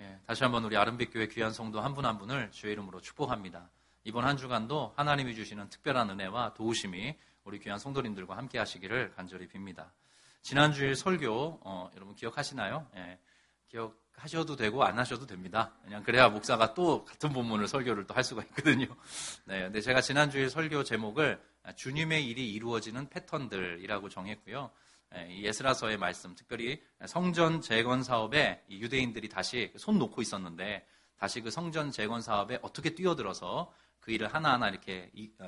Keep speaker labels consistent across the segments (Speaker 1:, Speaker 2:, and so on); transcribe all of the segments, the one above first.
Speaker 1: 다시 한번 우리 아름빛교회 귀한 성도 한 분 한 분을 주의 이름으로 축복합니다. 이번 한 주간도 하나님이 주시는 특별한 은혜와 도우심이 우리 귀한 성도님들과 함께 하시기를 간절히 빕니다. 지난주일 설교 여러분 기억하시나요? 기억하셔도 되고 안 하셔도 됩니다. 그냥 그래야 목사가 또 같은 본문을 설교를 또 할 수가 있거든요. 근데 제가 지난주일 설교 제목을 주님의 일이 이루어지는 패턴들이라고 정했고요. 이 에스라서의 말씀, 특별히 성전 재건 사업에 이 유대인들이 다시 손 놓고 있었는데 다시 그 성전 재건 사업에 어떻게 뛰어들어서 그 일을 하나하나 이렇게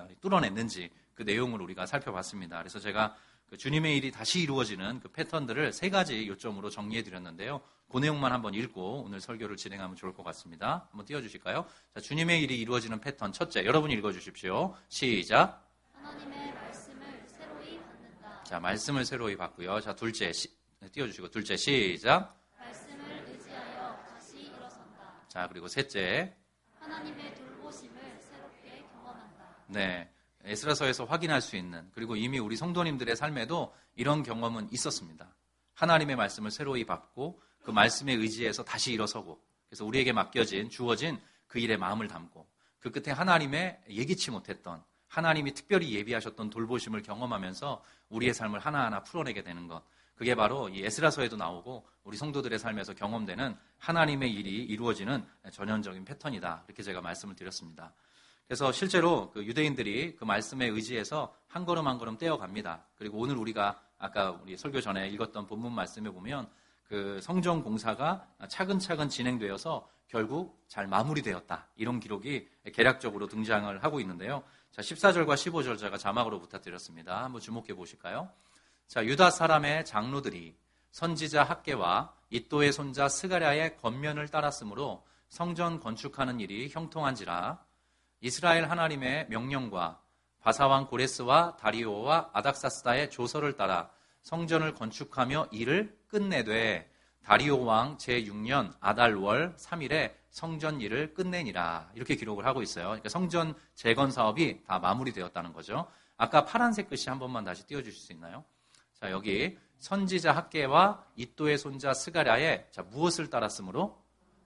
Speaker 1: 뚫어냈는지 그 내용을 우리가 살펴봤습니다. 그래서 제가 그 주님의 일이 다시 이루어지는 그 패턴들을 3가지 요점으로 정리해 드렸는데요. 그 내용만 한번 읽고 오늘 설교를 진행하면 좋을 것 같습니다. 한번 띄워주실까요? 자, 주님의 일이 이루어지는 패턴 첫째, 여러분 읽어주십시오. 시작.
Speaker 2: 하나님의 말씀을 새로이 받는다.
Speaker 1: 자, 말씀을 새로이 받고요. 자, 둘째, 띄워주시고 둘째, 시작.
Speaker 2: 말씀을 의지하여 다시 일어선다.
Speaker 1: 자, 그리고 셋째.
Speaker 2: 하나님의 돌보심을 새롭게 경험한다.
Speaker 1: 네, 에스라서에서 확인할 수 있는, 그리고 이미 우리 성도님들의 삶에도 이런 경험은 있었습니다. 하나님의 말씀을 새로이 받고 그 말씀에 의지해서 다시 일어서고, 그래서 우리에게 맡겨진, 주어진 그 일에 마음을 담고 그 끝에 하나님의 예기치 못했던, 하나님이 특별히 예비하셨던 돌보심을 경험하면서 우리의 삶을 하나하나 풀어내게 되는 것, 그게 바로 이 에스라서에도 나오고 우리 성도들의 삶에서 경험되는 하나님의 일이 이루어지는 전형적인 패턴이다, 이렇게 제가 말씀을 드렸습니다. 그래서 실제로 그 유대인들이 그 말씀에 의지해서 한 걸음 한 걸음 떼어갑니다. 그리고 오늘 우리가 아까 우리 설교 전에 읽었던 본문 말씀에 보면 그 성전 공사가 차근차근 진행되어서 결국 잘 마무리되었다, 이런 기록이 개략적으로 등장을 하고 있는데요. 자, 14절과 15절 제가 자막으로 부탁드렸습니다. 한번 주목해 보실까요? 자, 유다 사람의 장로들이 선지자 학개와 이또의 손자 스가랴의 권면을 따랐으므로 성전 건축하는 일이 형통한지라. 이스라엘 하나님의 명령과 바사왕 고레스와 다리오와 아닥사스다의 조서를 따라 성전을 건축하며 일을 끝내되 다리오 왕 제6년 아달월 3일에 성전 일을 끝내니라, 이렇게 기록을 하고 있어요. 그러니까 성전 재건 사업이 다 마무리되었다는 거죠. 아까 파란색 글씨 한 번만 다시 띄워주실 수 있나요? 자, 여기 선지자 학개와 이또의 손자 스가랴의 무엇을 따랐으므로?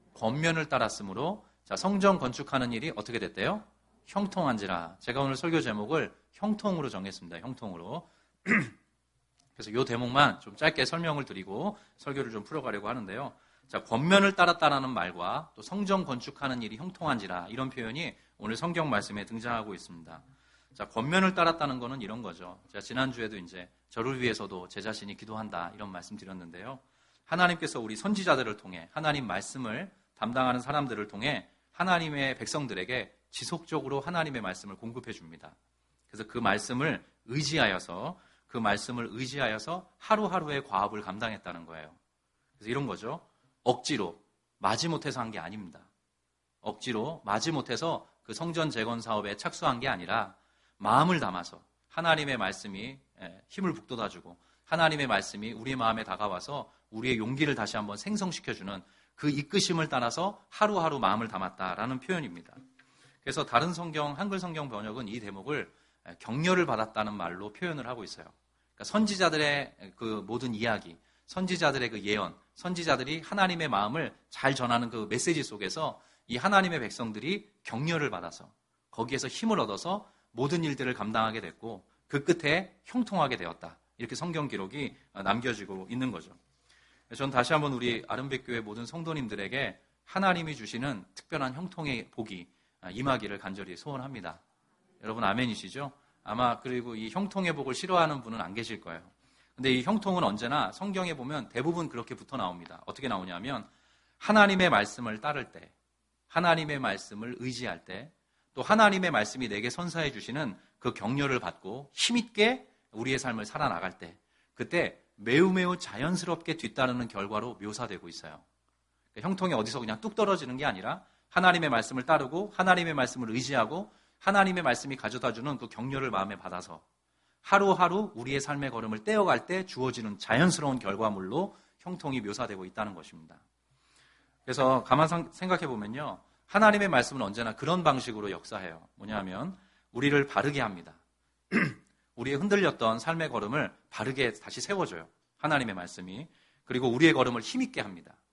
Speaker 1: 권면을 따랐으므로 자, 성전 건축하는 일이 어떻게 됐대요? 형통한지라. 제가 오늘 설교 제목을 형통으로 정했습니다. 형통으로. 그래서 이 대목만 좀 짧게 설명을 드리고 설교를 좀 풀어가려고 하는데요. 자, 권면을 따랐다라는 말과 또 성전 건축하는 일이 형통한지라, 이런 표현이 오늘 성경 말씀에 등장하고 있습니다. 자, 권면을 따랐다는 거는 이런 거죠. 제가 지난주에도 이제 저를 위해서도 제 자신이 기도한다, 이런 말씀 드렸는데요. 하나님께서 우리 선지자들을 통해, 하나님 말씀을 담당하는 사람들을 통해 하나님의 백성들에게 지속적으로 하나님의 말씀을 공급해 줍니다. 그래서 그 말씀을 의지하여서 하루하루의 과업을 감당했다는 거예요. 그래서 이런 거죠. 억지로 마지못해서 한 게 아닙니다. 억지로 마지못해서 그 성전 재건 사업에 착수한 게 아니라 마음을 담아서 하나님의 말씀이 힘을 북돋아주고 하나님의 말씀이 우리의 마음에 다가와서 우리의 용기를 다시 한번 생성시켜주는 그 이끄심을 따라서 하루하루 마음을 담았다라는 표현입니다. 그래서 다른 성경, 한글 성경 번역은 이 대목을 격려를 받았다는 말로 표현을 하고 있어요. 그러니까 선지자들의 그 모든 이야기, 선지자들의 그 예언, 선지자들이 하나님의 마음을 잘 전하는 그 메시지 속에서 이 하나님의 백성들이 격려를 받아서 거기에서 힘을 얻어서 모든 일들을 감당하게 됐고 그 끝에 형통하게 되었다, 이렇게 성경 기록이 남겨지고 있는 거죠. 전 다시 한번 우리 아름빛교회 모든 성도님들에게 하나님이 주시는 특별한 형통의 복이 임하기를 간절히 소원합니다. 여러분 아멘이시죠? 아마 그리고 이 형통의 복을 싫어하는 분은 안 계실 거예요. 근데 이 형통은 언제나 성경에 보면 대부분 그렇게 붙어 나옵니다. 어떻게 나오냐면 하나님의 말씀을 따를 때, 하나님의 말씀을 의지할 때, 또 하나님의 말씀이 내게 선사해 주시는 그 격려를 받고 힘있게 우리의 삶을 살아나갈 때, 그때 매우 자연스럽게 뒤따르는 결과로 묘사되고 있어요. 그러니까 형통이 어디서 그냥 뚝 떨어지는 게 아니라 하나님의 말씀을 따르고 하나님의 말씀을 의지하고 하나님의 말씀이 가져다주는 그 격려를 마음에 받아서 하루하루 우리의 삶의 걸음을 떼어갈 때 주어지는 자연스러운 결과물로 형통이 묘사되고 있다는 것입니다. 그래서 가만 생각해 보면요, 하나님의 말씀은 언제나 그런 방식으로 역사해요. 뭐냐면 우리를 바르게 합니다. 우리의 흔들렸던 삶의 걸음을 바르게 다시 세워줘요. 하나님의 말씀이. 그리고 우리의 걸음을 힘있게 합니다.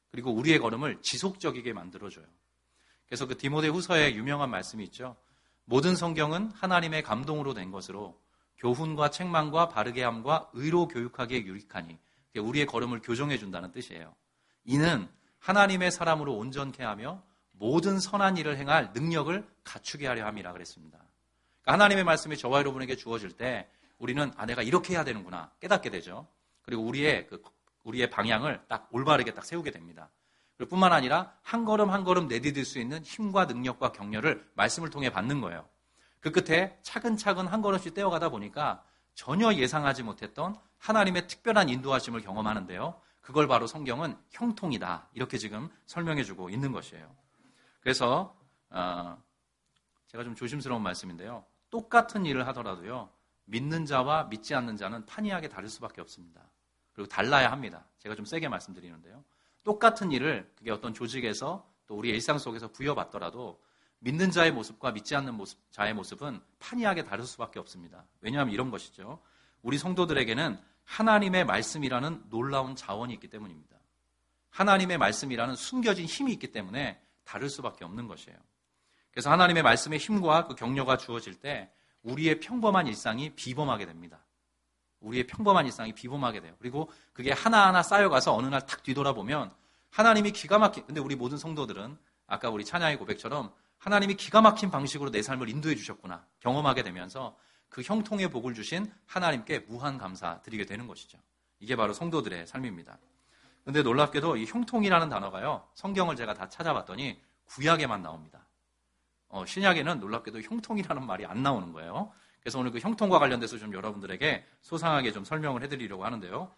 Speaker 1: 그리고 우리의 걸음을 지속적이게 만들어줘요. 그래서 그 디모데후서에 유명한 말씀이 있죠. 모든 성경은 하나님의 감동으로 된 것으로 교훈과 책망과 바르게 함과 의로 교육하기에 유익하니, 우리의 걸음을 교정해 준다는 뜻이에요. 이는 하나님의 사람으로 온전케 하며 모든 선한 일을 행할 능력을 갖추게 하려 함이라 그랬습니다. 그러니까 하나님의 말씀이 저와 여러분에게 주어질 때 우리는 내가 이렇게 해야 되는구나 깨닫게 되죠. 그리고 우리의 방향을 딱 올바르게 딱 세우게 됩니다. 그리고 뿐만 아니라 한 걸음 한 걸음 내디딜 수 있는 힘과 능력과 격려를 말씀을 통해 받는 거예요. 그 끝에 차근차근 한 걸음씩 떼어가다 보니까 전혀 예상하지 못했던 하나님의 특별한 인도하심을 경험하는데요. 그걸 바로 성경은 형통이다, 이렇게 지금 설명해주고 있는 것이에요. 그래서 제가 좀 조심스러운 말씀인데요. 똑같은 일을 하더라도요, 믿는 자와 믿지 않는 자는 판이하게 다를 수밖에 없습니다. 그리고 달라야 합니다. 제가 좀 세게 말씀드리는데요. 똑같은 일을 그게 어떤 조직에서 또 우리 일상 속에서 부여받더라도 믿는 자의 모습과 믿지 않는 자의 모습은 판이하게 다를 수밖에 없습니다. 왜냐하면 이런 것이죠. 우리 성도들에게는 하나님의 말씀이라는 놀라운 자원이 있기 때문입니다. 하나님의 말씀이라는 숨겨진 힘이 있기 때문에 다를 수밖에 없는 것이에요. 그래서 하나님의 말씀의 힘과 그 격려가 주어질 때 우리의 평범한 일상이 비범하게 됩니다. 우리의 평범한 일상이 비범하게 돼요. 그리고 그게 하나하나 쌓여가서 어느 날 탁 뒤돌아보면 하나님이 기가 막힌, 근데 우리 모든 성도들은 아까 우리 찬양의 고백처럼 하나님이 기가 막힌 방식으로 내 삶을 인도해 주셨구나 경험하게 되면서 그 형통의 복을 주신 하나님께 무한 감사 드리게 되는 것이죠. 이게 바로 성도들의 삶입니다. 근데 놀랍게도 이 형통이라는 단어가요, 성경을 제가 다 찾아봤더니 구약에만 나옵니다. 신약에는 놀랍게도 형통이라는 말이 안 나오는 거예요. 그래서 오늘 그 형통과 관련돼서 좀 여러분들에게 소상하게 좀 설명을 해드리려고 하는데요.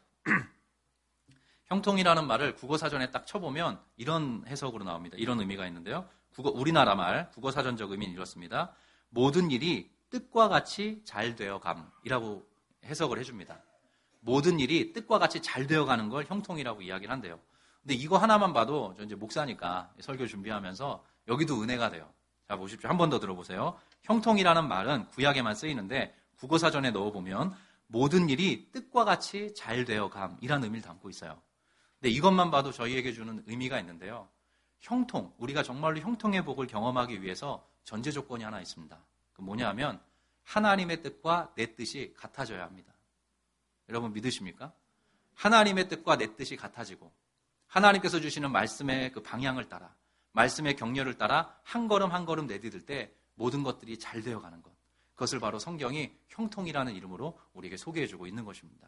Speaker 1: 형통이라는 말을 국어사전에 딱 쳐보면 이런 해석으로 나옵니다. 이런 의미가 있는데요. 우리나라 말 국어사전적 의미는 이렇습니다. 모든 일이 뜻과 같이 잘 되어감이라고 해석을 해줍니다. 모든 일이 뜻과 같이 잘 되어가는 걸 형통이라고 이야기를 한대요. 근데 이거 하나만 봐도 저 이제 목사니까 설교 준비하면서 여기도 은혜가 돼요. 자, 보십시오. 한 번 더 들어보세요. 형통이라는 말은 구약에만 쓰이는데 국어사전에 넣어보면 모든 일이 뜻과 같이 잘 되어감이라는 의미를 담고 있어요. 근데 이것만 봐도 저희에게 주는 의미가 있는데요. 형통, 우리가 정말로 형통의 복을 경험하기 위해서 전제 조건이 하나 있습니다. 그 뭐냐 하면 하나님의 뜻과 내 뜻이 같아져야 합니다. 여러분 믿으십니까? 하나님의 뜻과 내 뜻이 같아지고 하나님께서 주시는 말씀의 그 방향을 따라, 말씀의 격려를 따라 한 걸음 한 걸음 내디딜 때 모든 것들이 잘 되어가는 것, 그것을 바로 성경이 형통이라는 이름으로 우리에게 소개해주고 있는 것입니다.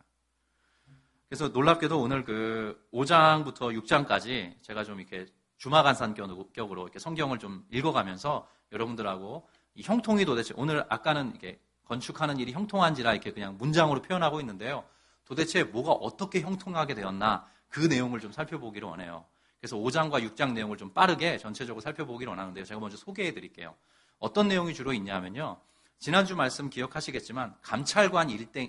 Speaker 1: 그래서 놀랍게도 오늘 그 5장부터 6장까지 제가 좀 이렇게 주마간산격으로 이렇게 성경을 좀 읽어가면서 여러분들하고 이 형통이 도대체, 오늘 아까는 이렇게 건축하는 일이 형통한지라 이렇게 그냥 문장으로 표현하고 있는데요. 도대체 뭐가 어떻게 형통하게 되었나, 그 내용을 좀 살펴보기를 원해요. 그래서 5장과 6장 내용을 좀 빠르게 전체적으로 살펴보기를 원하는데요. 제가 먼저 소개해 드릴게요. 어떤 내용이 주로 있냐면요. 지난주 말씀 기억하시겠지만 감찰관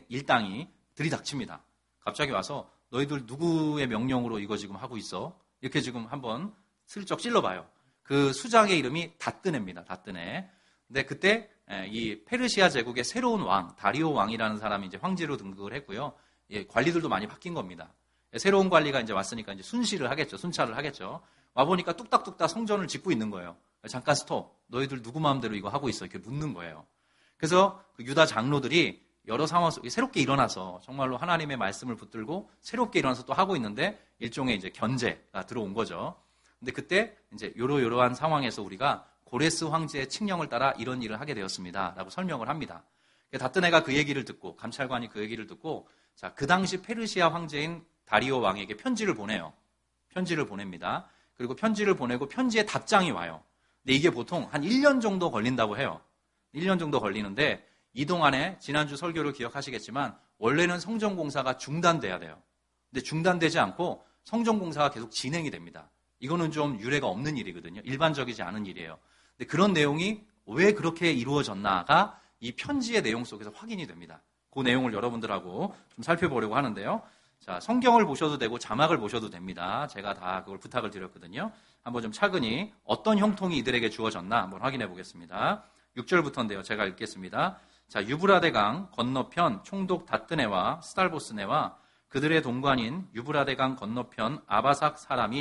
Speaker 1: 일당이 들이닥칩니다. 갑자기 와서 너희들 누구의 명령으로 이거 지금 하고 있어? 이렇게 지금 한번 슬쩍 찔러봐요. 그 수장의 이름이 다뜨네입니다. 다뜨네. 근데 그때 이 페르시아 제국의 새로운 왕, 다리오 왕이라는 사람이 이제 황제로 등극을 했고요. 관리들도 많이 바뀐 겁니다. 새로운 관리가 이제 왔으니까 이제 순시를 하겠죠. 순찰을 하겠죠. 와보니까 뚝딱뚝딱 성전을 짓고 있는 거예요. 잠깐 스톱. 너희들 누구 마음대로 이거 하고 있어? 이렇게 묻는 거예요. 그래서 그 유다 장로들이 여러 상황 속에 새롭게 일어나서 정말로 하나님의 말씀을 붙들고 새롭게 일어나서 또 하고 있는데 일종의 이제 견제가 들어온 거죠. 근데 그때 이제 요러한 상황에서 우리가 고레스 황제의 칙령을 따라 이런 일을 하게 되었습니다. 라고 설명을 합니다. 다뜨네가 그 얘기를 듣고, 감찰관이 그 얘기를 듣고, 자, 그 당시 페르시아 황제인 다리오 왕에게 편지를 보내요. 편지를 보냅니다. 그리고 편지를 보내고 편지에 답장이 와요. 근데 이게 보통 한 1년 정도 걸린다고 해요. 1년 정도 걸리는데 이 동안에 지난주 설교를 기억하시겠지만 원래는 성전공사가 중단돼야 돼요. 근데 중단되지 않고 성전공사가 계속 진행이 됩니다. 이거는 좀 유례가 없는 일이거든요. 일반적이지 않은 일이에요. 근데 그런 내용이 왜 그렇게 이루어졌나가 이 편지의 내용 속에서 확인이 됩니다. 그 내용을 여러분들하고 좀 살펴보려고 하는데요. 자, 성경을 보셔도 되고 자막을 보셔도 됩니다. 제가 다 그걸 부탁을 드렸거든요. 한번 좀 차근히 어떤 형통이 이들에게 주어졌나 한번 확인해 보겠습니다. 6절부터인데요. 제가 읽겠습니다. 자, 유브라데강 건너편 총독 다뜨네와 스달보스네와 그들의 동관인 유브라데강 건너편 아바삭 사람이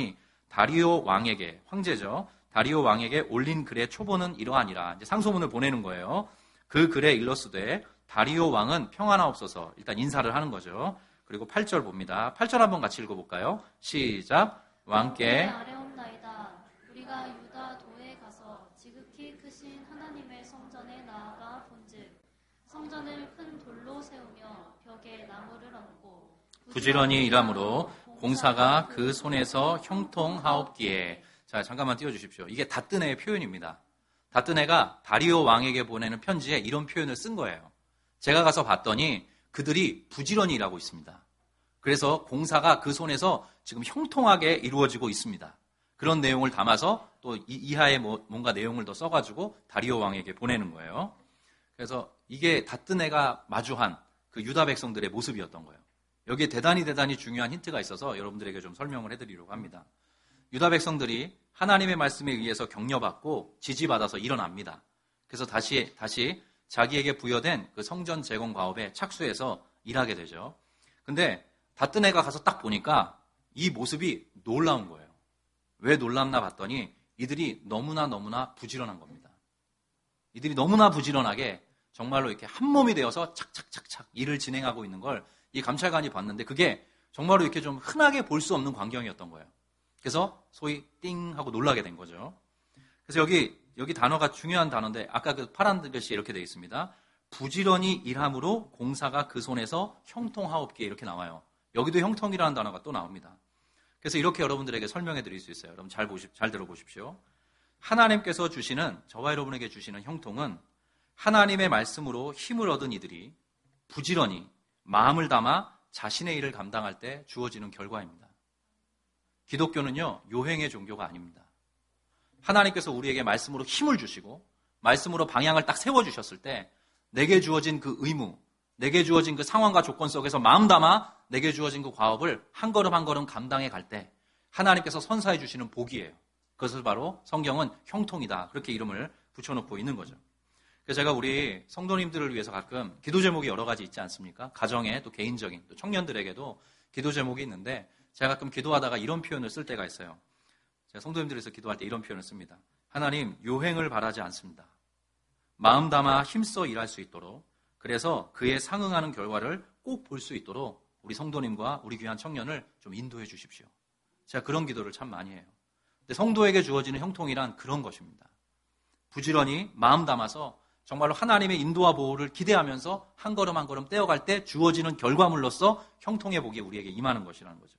Speaker 1: 다리오 왕에게, 황제죠. 다리오 왕에게 올린 글의 초본은 이러하니라. 이제 상소문을 보내는 거예요. 그 글에 일러스되 다리오 왕은 평안하옵소서. 일단 인사를 하는 거죠. 그리고 8절 봅니다. 8절 한번 같이 읽어볼까요? 시작. 왕께
Speaker 2: 아뢰옵나이다. 우리가 유다 도에 가서 지극히 크신 하나님의 성전에 나아가 본즉 성전을 큰 돌로 세우며 벽에 나무를 얹고
Speaker 1: 부지런히 일함으로 공사가 그 손에서 형통하옵기에. 자, 잠깐만 띄워주십시오. 이게 다뜨네의 표현입니다. 다뜨네가 다리오 왕에게 보내는 편지에 이런 표현을 쓴 거예요. 제가 가서 봤더니 그들이 부지런히 일하고 있습니다. 그래서 공사가 그 손에서 지금 형통하게 이루어지고 있습니다. 그런 내용을 담아서 또 이하에 뭔가 내용을 더 써가지고 다리오 왕에게 보내는 거예요. 그래서 이게 다뜨네가 마주한 그 유다 백성들의 모습이었던 거예요. 여기에 대단히 중요한 힌트가 있어서 여러분들에게 좀 설명을 해드리려고 합니다. 유다 백성들이 하나님의 말씀에 의해서 격려받고 지지받아서 일어납니다. 그래서 다시 자기에게 부여된 그 성전 재건 과업에 착수해서 일하게 되죠. 근데 다뜨네가 가서 딱 보니까 이 모습이 놀라운 거예요. 왜 놀랍나 봤더니 이들이 너무나 부지런한 겁니다. 이들이 너무나 부지런하게 정말로 이렇게 한 몸이 되어서 착착착착 일을 진행하고 있는 걸 이 감찰관이 봤는데 그게 정말로 이렇게 좀 흔하게 볼 수 없는 광경이었던 거예요. 그래서 소위 띵 하고 놀라게 된 거죠. 그래서 여기 단어가 중요한 단어인데 아까 그 파란 글씨 이렇게 되어 있습니다. 부지런히 일함으로 공사가 그 손에서 형통하옵기에 이렇게 나와요. 여기도 형통이라는 단어가 또 나옵니다. 그래서 이렇게 여러분들에게 설명해 드릴 수 있어요. 여러분 잘 들어보십시오. 하나님께서 주시는, 저와 여러분에게 주시는 형통은 하나님의 말씀으로 힘을 얻은 이들이 부지런히 마음을 담아 자신의 일을 감당할 때 주어지는 결과입니다. 기독교는요, 요행의 종교가 아닙니다. 하나님께서 우리에게 말씀으로 힘을 주시고 말씀으로 방향을 딱 세워주셨을 때 내게 주어진 그 의무, 내게 주어진 그 상황과 조건 속에서 마음 담아 내게 주어진 그 과업을 한 걸음 한 걸음 감당해 갈 때 하나님께서 선사해 주시는 복이에요. 그것을 바로 성경은 형통이다. 그렇게 이름을 붙여놓고 있는 거죠. 그래서 제가 우리 성도님들을 위해서 가끔 기도 제목이 여러 가지 있지 않습니까? 가정에 또 개인적인 또 청년들에게도 기도 제목이 있는데 제가 가끔 기도하다가 이런 표현을 쓸 때가 있어요. 제가 성도님들에서 기도할 때 이런 표현을 씁니다. 하나님, 요행을 바라지 않습니다. 마음 담아 힘써 일할 수 있도록, 그래서 그에 상응하는 결과를 꼭 볼 수 있도록 우리 성도님과 우리 귀한 청년을 좀 인도해 주십시오. 제가 그런 기도를 참 많이 해요. 근데 성도에게 주어지는 형통이란 그런 것입니다. 부지런히 마음 담아서 정말로 하나님의 인도와 보호를 기대하면서 한 걸음 한 걸음 떼어갈 때 주어지는 결과물로서 형통의 복이 우리에게 임하는 것이라는 거죠.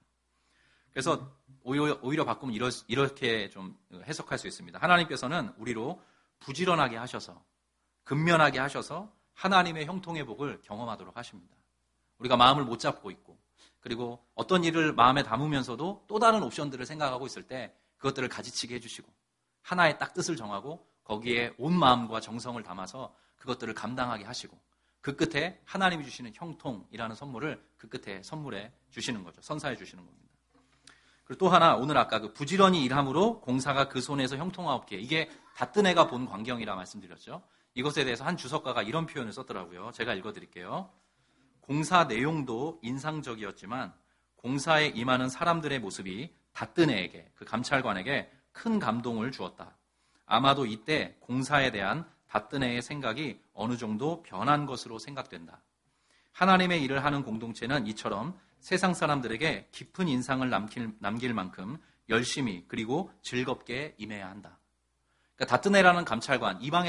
Speaker 1: 그래서 오히려 바꾸면 이렇게 좀 해석할 수 있습니다. 하나님께서는 우리로 부지런하게 하셔서 근면하게 하셔서 하나님의 형통의 복을 경험하도록 하십니다. 우리가 마음을 못 잡고 있고 그리고 어떤 일을 마음에 담으면서도 또 다른 옵션들을 생각하고 있을 때 그것들을 가지치게 해주시고 하나의 딱 뜻을 정하고 거기에 온 마음과 정성을 담아서 그것들을 감당하게 하시고 그 끝에 하나님이 주시는 형통이라는 선물을 그 끝에 선물해 주시는 거죠. 선사해 주시는 겁니다. 그리고 또 하나 오늘 아까 그 부지런히 일함으로 공사가 그 손에서 형통하옵기에 이게 다뜨네가 본 광경이라 말씀드렸죠. 이것에 대해서 한 주석가가 이런 표현을 썼더라고요. 제가 읽어드릴게요. 공사 내용도 인상적이었지만 공사에 임하는 사람들의 모습이 다뜨네에게 그 감찰관에게 큰 감동을 주었다. 아마도 이때 공사에 대한 다뜨네의 생각이 어느 정도 변한 것으로 생각된다. 하나님의 일을 하는 공동체는 이처럼 세상 사람들에게 깊은 인상을 남길 만큼 열심히 그리고 즐겁게 임해야 한다. 그러니까 다뜨네라는 감찰관, 이방의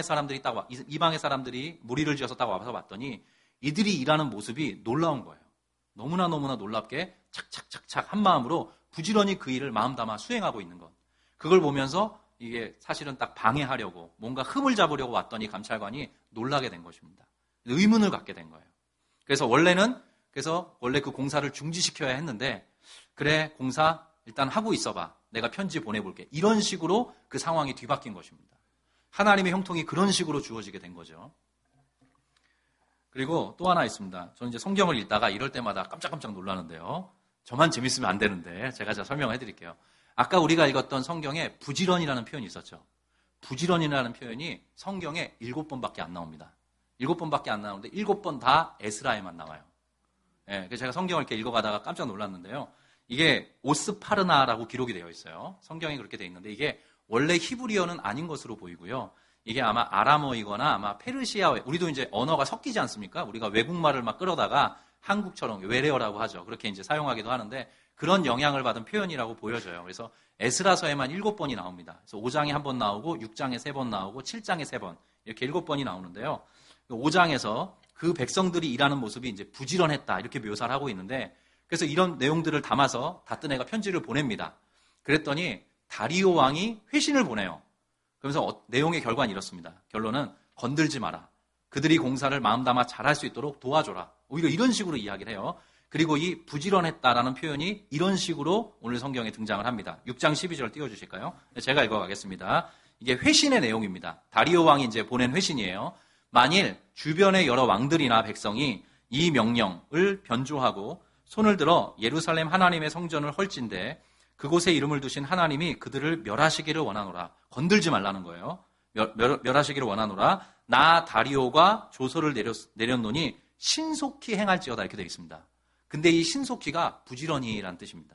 Speaker 1: 사람들이 무리를 지어서 딱 와서 봤더니 이들이 일하는 모습이 놀라운 거예요. 너무나 놀랍게 착착착착 한 마음으로 부지런히 그 일을 마음 담아 수행하고 있는 것. 그걸 보면서 이게 사실은 딱 방해하려고 뭔가 흠을 잡으려고 왔더니 감찰관이 놀라게 된 것입니다. 의문을 갖게 된 거예요. 그래서 원래 그 공사를 중지시켜야 했는데 그래 공사 일단 하고 있어봐. 내가 편지 보내볼게. 이런 식으로 그 상황이 뒤바뀐 것입니다. 하나님의 형통이 그런 식으로 주어지게 된 거죠. 그리고 또 하나 있습니다. 저는 이제 성경을 읽다가 이럴 때마다 깜짝깜짝 놀라는데요. 저만 재밌으면 안 되는데 제가 설명해 드릴게요. 아까 우리가 읽었던 성경에 부지런이라는 표현이 있었죠. 부지런이라는 표현이 성경에 7번밖에 안 나옵니다. 7번밖에 안 나오는데 7번 다 에스라에만 나와요. 그래서 제가 성경을 이렇게 읽어가다가 깜짝 놀랐는데요. 이게 오스파르나라고 기록이 되어 있어요. 성경에 그렇게 되어 있는데 이게 원래 히브리어는 아닌 것으로 보이고요. 이게 아마 아람어이거나 아마 페르시아, 우리도 이제 언어가 섞이지 않습니까? 우리가 외국말을 막 끌어다가 한국처럼 외래어라고 하죠. 그렇게 이제 사용하기도 하는데 그런 영향을 받은 표현이라고 보여져요. 그래서 에스라서에만 7번이 나옵니다. 그래서 5장에 1번 나오고 6장에 3번 나오고 7장에 3번 이렇게 7번이 나오는데요. 5장에서 그 백성들이 일하는 모습이 이제 부지런했다 이렇게 묘사를 하고 있는데 그래서 이런 내용들을 담아서 다뜨네가 편지를 보냅니다. 그랬더니 다리오 왕이 회신을 보내요. 그러면서 내용의 결과는 이렇습니다. 결론은 건들지 마라. 그들이 공사를 마음 담아 잘할 수 있도록 도와줘라. 오히려 이런 식으로 이야기를 해요. 그리고 이 부지런했다라는 표현이 이런 식으로 오늘 성경에 등장을 합니다. 6장 12절 띄워주실까요? 제가 읽어가겠습니다. 이게 회신의 내용입니다. 다리오 왕이 이제 보낸 회신이에요. 만일 주변의 여러 왕들이나 백성이 이 명령을 변조하고 손을 들어 예루살렘 하나님의 성전을 헐진대 그곳에 이름을 두신 하나님이 그들을 멸하시기를 원하노라. 건들지 말라는 거예요. 멸하시기를 원하노라. 나 다리오가 조서를 내렸노니 신속히 행할지어다 이렇게 되어 있습니다. 근데 이 신속히가 부지런히라는 뜻입니다.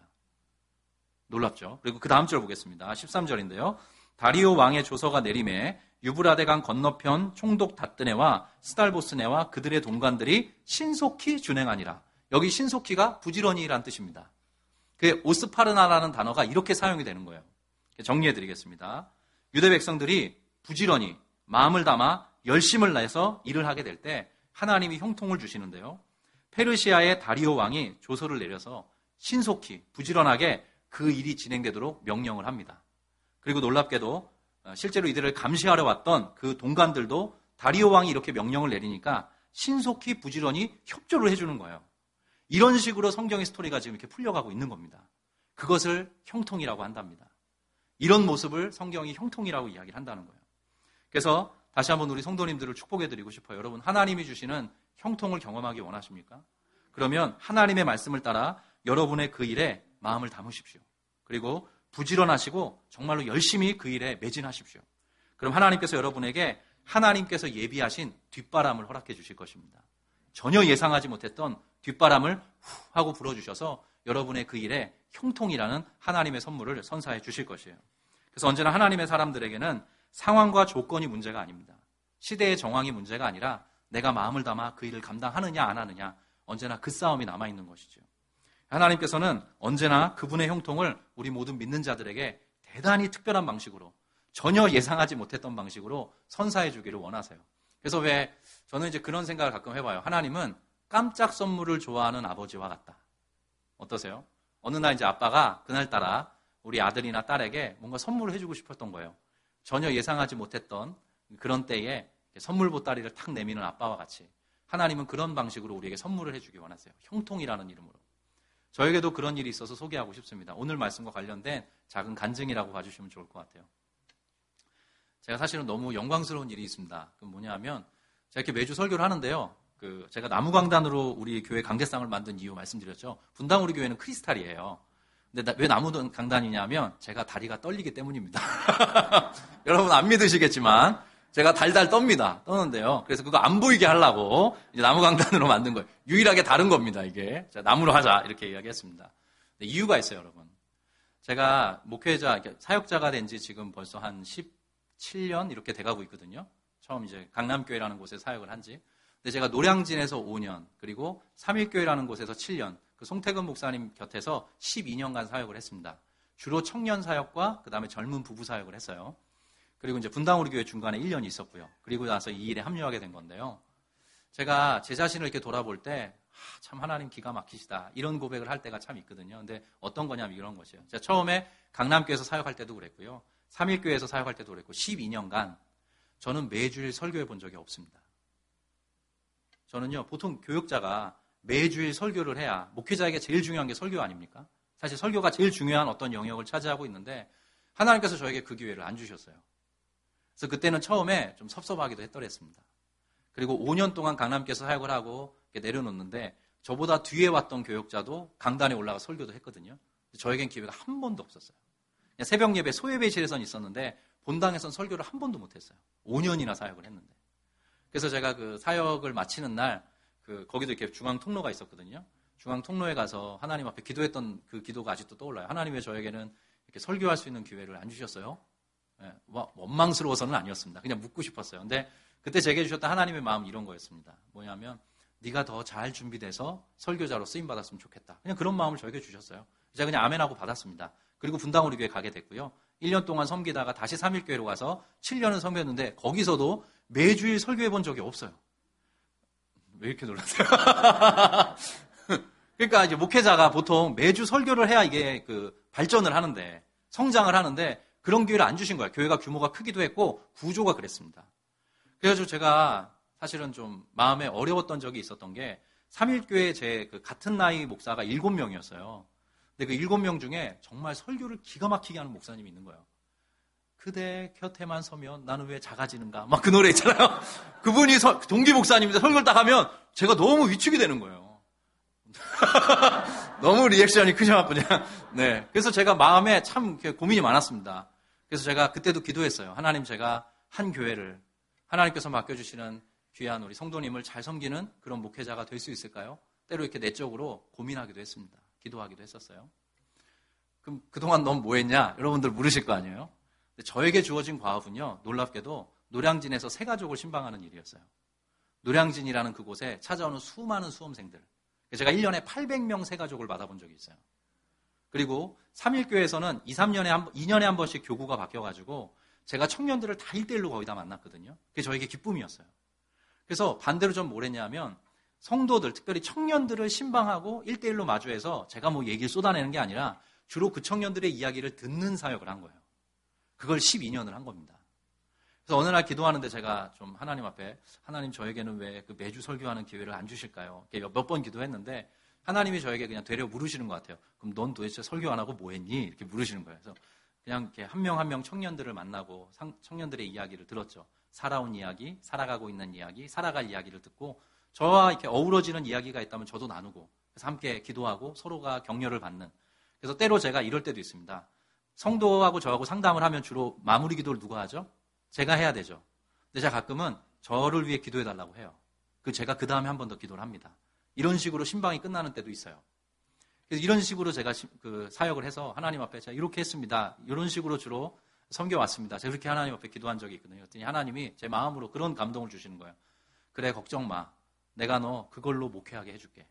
Speaker 1: 놀랍죠? 그리고 그 다음 절 보겠습니다. 13절인데요. 다리오 왕의 조서가 내림에 유브라데강 건너편 총독 다뜨네와 스달보스네와 그들의 동관들이 신속히 준행하니라. 여기 신속히가 부지런히라는 뜻입니다. 그 오스파르나라는 단어가 이렇게 사용이 되는 거예요. 정리해드리겠습니다. 유대 백성들이 부지런히 마음을 담아 열심을 내서 일을 하게 될 때 하나님이 형통을 주시는데요. 페르시아의 다리오 왕이 조서를 내려서 신속히 부지런하게 그 일이 진행되도록 명령을 합니다. 그리고 놀랍게도 실제로 이들을 감시하러 왔던 그 동관들도 다리오 왕이 이렇게 명령을 내리니까 신속히 부지런히 협조를 해주는 거예요. 이런 식으로 성경의 스토리가 지금 이렇게 풀려가고 있는 겁니다. 그것을 형통이라고 한답니다. 이런 모습을 성경이 형통이라고 이야기를 한다는 거예요. 그래서 다시 한번 우리 성도님들을 축복해드리고 싶어요. 여러분, 하나님이 주시는 형통을 경험하기 원하십니까? 그러면 하나님의 말씀을 따라 여러분의 그 일에 마음을 담으십시오. 그리고 부지런하시고 정말로 열심히 그 일에 매진하십시오. 그럼 하나님께서 여러분에게 하나님께서 예비하신 뒷바람을 허락해 주실 것입니다. 전혀 예상하지 못했던 뒷바람을 후 하고 불어주셔서 여러분의 그 일에 형통이라는 하나님의 선물을 선사해 주실 것이에요. 그래서 언제나 하나님의 사람들에게는 상황과 조건이 문제가 아닙니다. 시대의 정황이 문제가 아니라 내가 마음을 담아 그 일을 감당하느냐 안 하느냐 언제나 그 싸움이 남아있는 것이죠. 하나님께서는 언제나 그분의 형통을 우리 모든 믿는 자들에게 대단히 특별한 방식으로 전혀 예상하지 못했던 방식으로 선사해 주기를 원하세요. 그래서 왜 저는 이제 그런 생각을 가끔 해봐요. 하나님은 깜짝 선물을 좋아하는 아버지와 같다. 어떠세요? 어느 날 이제 아빠가 그날따라 우리 아들이나 딸에게 뭔가 선물을 해주고 싶었던 거예요. 전혀 예상하지 못했던 그런 때에 선물 보따리를 탁 내미는 아빠와 같이 하나님은 그런 방식으로 우리에게 선물을 해주기 원하세요. 형통이라는 이름으로. 저에게도 그런 일이 있어서 소개하고 싶습니다. 오늘 말씀과 관련된 작은 간증이라고 봐주시면 좋을 것 같아요. 제가 사실은 너무 영광스러운 일이 있습니다. 그건 뭐냐 하면 제가 이렇게 매주 설교를 하는데요. 제가 나무강단으로 우리 교회 강대상을 만든 이유 말씀드렸죠. 분당 우리 교회는 크리스탈이에요. 근데 왜 나무강단이냐면 제가 다리가 떨리기 때문입니다. 여러분 안 믿으시겠지만 제가 달달 떠는데요. 그래서 그거 안 보이게 하려고 이제 나무강단으로 만든 거예요. 유일하게 다른 겁니다, 이게. 자, 나무로 하자 이렇게 이야기했습니다. 이유가 있어요, 여러분. 제가 목회자, 사역자가 된 지 지금 벌써 한 17년 이렇게 돼가고 있거든요. 처음 이제 강남교회라는 곳에 사역을 한 지. 근데 제가 노량진에서 5년, 그리고 삼일교회라는 곳에서 7년, 그 송태근 목사님 곁에서 12년간 사역을 했습니다. 주로 청년 사역과 그 다음에 젊은 부부 사역을 했어요. 그리고 이제 분당 우리 교회 중간에 1년 있었고요. 그리고 나서 이 일에 합류하게 된 건데요. 제가 제 자신을 이렇게 돌아볼 때, 참 하나님 기가 막히시다. 이런 고백을 할 때가 참 있거든요. 근데 어떤 거냐면 이런 것이에요. 제가 처음에 강남교회에서 사역할 때도 그랬고요. 삼일교회에서 사역할 때도 그랬고, 12년간 저는 매주일 설교해 본 적이 없습니다. 저는요, 보통 교육자가 매주일 설교를 해야 목회자에게 제일 중요한 게 설교 아닙니까? 사실 설교가 제일 중요한 어떤 영역을 차지하고 있는데 하나님께서 저에게 그 기회를 안 주셨어요. 그래서 그때는 처음에 좀 섭섭하기도 했더랬습니다. 그리고 5년 동안 강남교회에서 사역을 하고 내려놓는데 저보다 뒤에 왔던 교육자도 강단에 올라가 설교도 했거든요. 저에겐 기회가 한 번도 없었어요. 새벽 예배 소예배실에선 있었는데 본당에선 설교를 한 번도 못했어요. 5년이나 사역을 했는데. 그래서 제가 그 사역을 마치는 날 거기도 이렇게 중앙 통로가 있었거든요. 중앙 통로에 가서 하나님 앞에 기도했던 그 기도가 아직도 떠올라요. 하나님 왜 저에게는 이렇게 설교할 수 있는 기회를 안 주셨어요? 예, 원망스러워서는 아니었습니다. 그냥 묻고 싶었어요. 근데 그때 제게 주셨던 하나님의 마음은 이런 거였습니다. 뭐냐면 네가 더 잘 준비돼서 설교자로 쓰임받았으면 좋겠다. 그냥 그런 마음을 저에게 주셨어요. 제가 그냥 아멘하고 받았습니다. 그리고 분당우리 교회 가게 됐고요. 1년 동안 섬기다가 다시 3일교회로 가서 7년을 섬겼는데 거기서도 매주일 설교해 본 적이 없어요. 왜 이렇게 놀랐어요? 그러니까 이제 목회자가 보통 매주 설교를 해야 이게 그 발전을 하는데, 성장을 하는데 그런 기회를 안 주신 거예요. 교회가 규모가 크기도 했고 구조가 그랬습니다. 그래가지고 제가 사실은 좀 마음에 어려웠던 적이 있었던 게 3일교회 제 그 같은 나이 목사가 7명이었어요. 근데 그 7명 중에 정말 설교를 기가 막히게 하는 목사님이 있는 거예요. 그대 곁에만 서면 나는 왜 작아지는가? 막 그 노래 있잖아요. 그분이 동기 목사님인데 설교를 딱 하면 제가 너무 위축이 되는 거예요. 너무 리액션이 크셔갖고 그냥. 네. 그래서 제가 마음에 참 고민이 많았습니다. 그래서 제가 그때도 기도했어요. 하나님, 제가 한 교회를 하나님께서 맡겨주시는 귀한 우리 성도님을 잘 섬기는 그런 목회자가 될 수 있을까요? 때로 이렇게 내적으로 고민하기도 했습니다. 기도하기도 했었어요. 그럼 그동안 넌 뭐 했냐? 여러분들 물으실 거 아니에요? 근데 저에게 주어진 과업은요, 놀랍게도 노량진에서 새 가족을 신방하는 일이었어요. 노량진이라는 그곳에 찾아오는 수많은 수험생들. 제가 1년에 800명 새 가족을 받아본 적이 있어요. 그리고 3일교회에서는 2년에 한 번씩 교구가 바뀌어가지고 제가 청년들을 다 1대1로 거의 다 만났거든요. 그게 저에게 기쁨이었어요. 그래서 반대로 좀 뭘 했냐면 성도들, 특별히 청년들을 신방하고 1대1로 마주해서 제가 뭐 얘기를 쏟아내는 게 아니라 주로 그 청년들의 이야기를 듣는 사역을 한 거예요. 그걸 12년을 한 겁니다. 그래서 어느 날 기도하는데 제가 좀 하나님 앞에, 하나님 저에게는 왜 그 매주 설교하는 기회를 안 주실까요? 몇 번 기도했는데 하나님이 저에게 그냥 되려 물으시는 것 같아요. 그럼 넌 도대체 설교 안 하고 뭐 했니? 이렇게 물으시는 거예요. 그래서 그냥 이렇게 한 명 한 명 청년들을 만나고 청년들의 이야기를 들었죠. 살아온 이야기, 살아가고 있는 이야기, 살아갈 이야기를 듣고 저와 이렇게 어우러지는 이야기가 있다면 저도 나누고, 그래서 함께 기도하고 서로가 격려를 받는. 그래서 때로 제가 이럴 때도 있습니다. 성도하고 저하고 상담을 하면 주로 마무리 기도를 누가 하죠? 제가 해야 되죠. 근데 제가 가끔은 저를 위해 기도해달라고 해요. 제가 그 다음에 한 번 더 기도를 합니다. 이런 식으로 신방이 끝나는 때도 있어요. 그래서 이런 식으로 제가 그 사역을 해서 하나님 앞에 제가 이렇게 했습니다. 이런 식으로 주로 섬겨왔습니다. 제가 그렇게 하나님 앞에 기도한 적이 있거든요. 그랬더니 하나님이 제 마음으로 그런 감동을 주시는 거예요. 그래, 걱정 마. 내가 너 그걸로 목회하게 해줄게.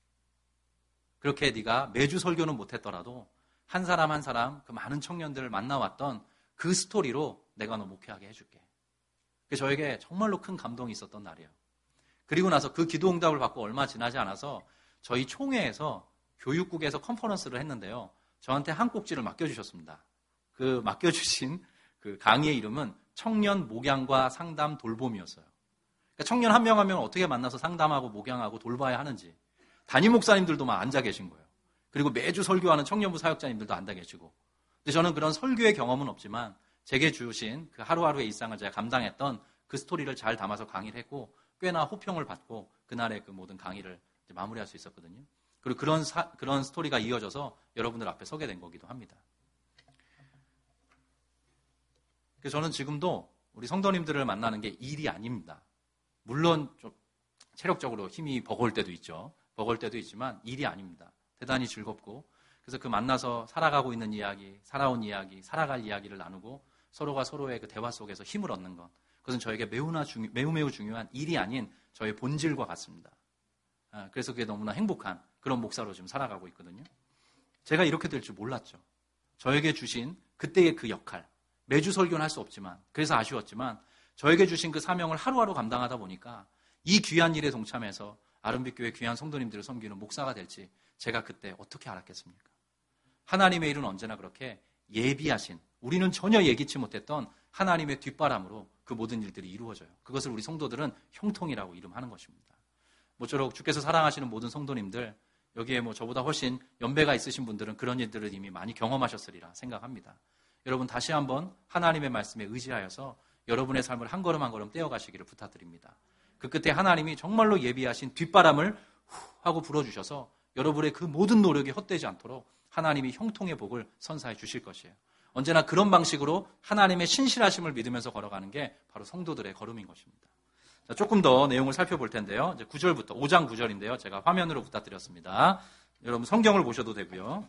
Speaker 1: 그렇게 네가 매주 설교는 못했더라도 한 사람 한 사람 그 많은 청년들을 만나왔던 그 스토리로 내가 너 목회하게 해줄게. 그래서 저에게 정말로 큰 감동이 있었던 날이에요. 그리고 나서 그 기도 응답을 받고 얼마 지나지 않아서 저희 총회에서 교육국에서 컨퍼런스를 했는데요. 저한테 한 꼭지를 맡겨주셨습니다. 그 맡겨주신 그 강의의 이름은 청년 목양과 상담 돌봄이었어요. 그러니까 청년 한 명 한 명을 어떻게 만나서 상담하고 목양하고 돌봐야 하는지. 담임 목사님들도 막 앉아 계신 거예요. 그리고 매주 설교하는 청년부 사역자님들도 앉아 계시고. 근데 저는 그런 설교의 경험은 없지만 제게 주신 그 하루하루의 일상을 제가 감당했던 그 스토리를 잘 담아서 강의를 했고 꽤나 호평을 받고 그날의 그 모든 강의를 이제 마무리할 수 있었거든요. 그리고 그런 스토리가 이어져서 여러분들 앞에 서게 된 거기도 합니다. 그래서 저는 지금도 우리 성도님들을 만나는 게 일이 아닙니다. 물론 좀 체력적으로 힘이 버거울 때도 있죠. 버거울 때도 있지만 일이 아닙니다. 대단히 즐겁고, 그래서 그 만나서 살아가고 있는 이야기, 살아온 이야기, 살아갈 이야기를 나누고 서로가 서로의 그 대화 속에서 힘을 얻는 것, 그것은 저에게 매우 중요한 일이 아닌 저의 본질과 같습니다. 그래서 그게 너무나 행복한 그런 목사로 지금 살아가고 있거든요. 제가 이렇게 될 줄 몰랐죠. 저에게 주신 그때의 그 역할, 매주 설교는 할 수 없지만, 그래서 아쉬웠지만 저에게 주신 그 사명을 하루하루 감당하다 보니까 이 귀한 일에 동참해서 아름빛교회 귀한 성도님들을 섬기는 목사가 될지 제가 그때 어떻게 알았겠습니까? 하나님의 일은 언제나 그렇게 예비하신, 우리는 전혀 예기치 못했던 하나님의 뒷바람으로 그 모든 일들이 이루어져요. 그것을 우리 성도들은 형통이라고 이름하는 것입니다. 모쪼록 주께서 사랑하시는 모든 성도님들, 여기에 저보다 훨씬 연배가 있으신 분들은 그런 일들을 이미 많이 경험하셨으리라 생각합니다. 여러분 다시 한번 하나님의 말씀에 의지하여서 여러분의 삶을 한 걸음 한 걸음 떼어가시기를 부탁드립니다. 그 끝에 하나님이 정말로 예비하신 뒷바람을 후 하고 불어주셔서 여러분의 그 모든 노력이 헛되지 않도록 하나님이 형통의 복을 선사해 주실 것이에요. 언제나 그런 방식으로 하나님의 신실하심을 믿으면서 걸어가는 게 바로 성도들의 걸음인 것입니다. 자, 조금 더 내용을 살펴볼 텐데요. 이제 9절부터 5장 9절인데요. 제가 화면으로 부탁드렸습니다. 여러분 성경을 보셔도 되고요.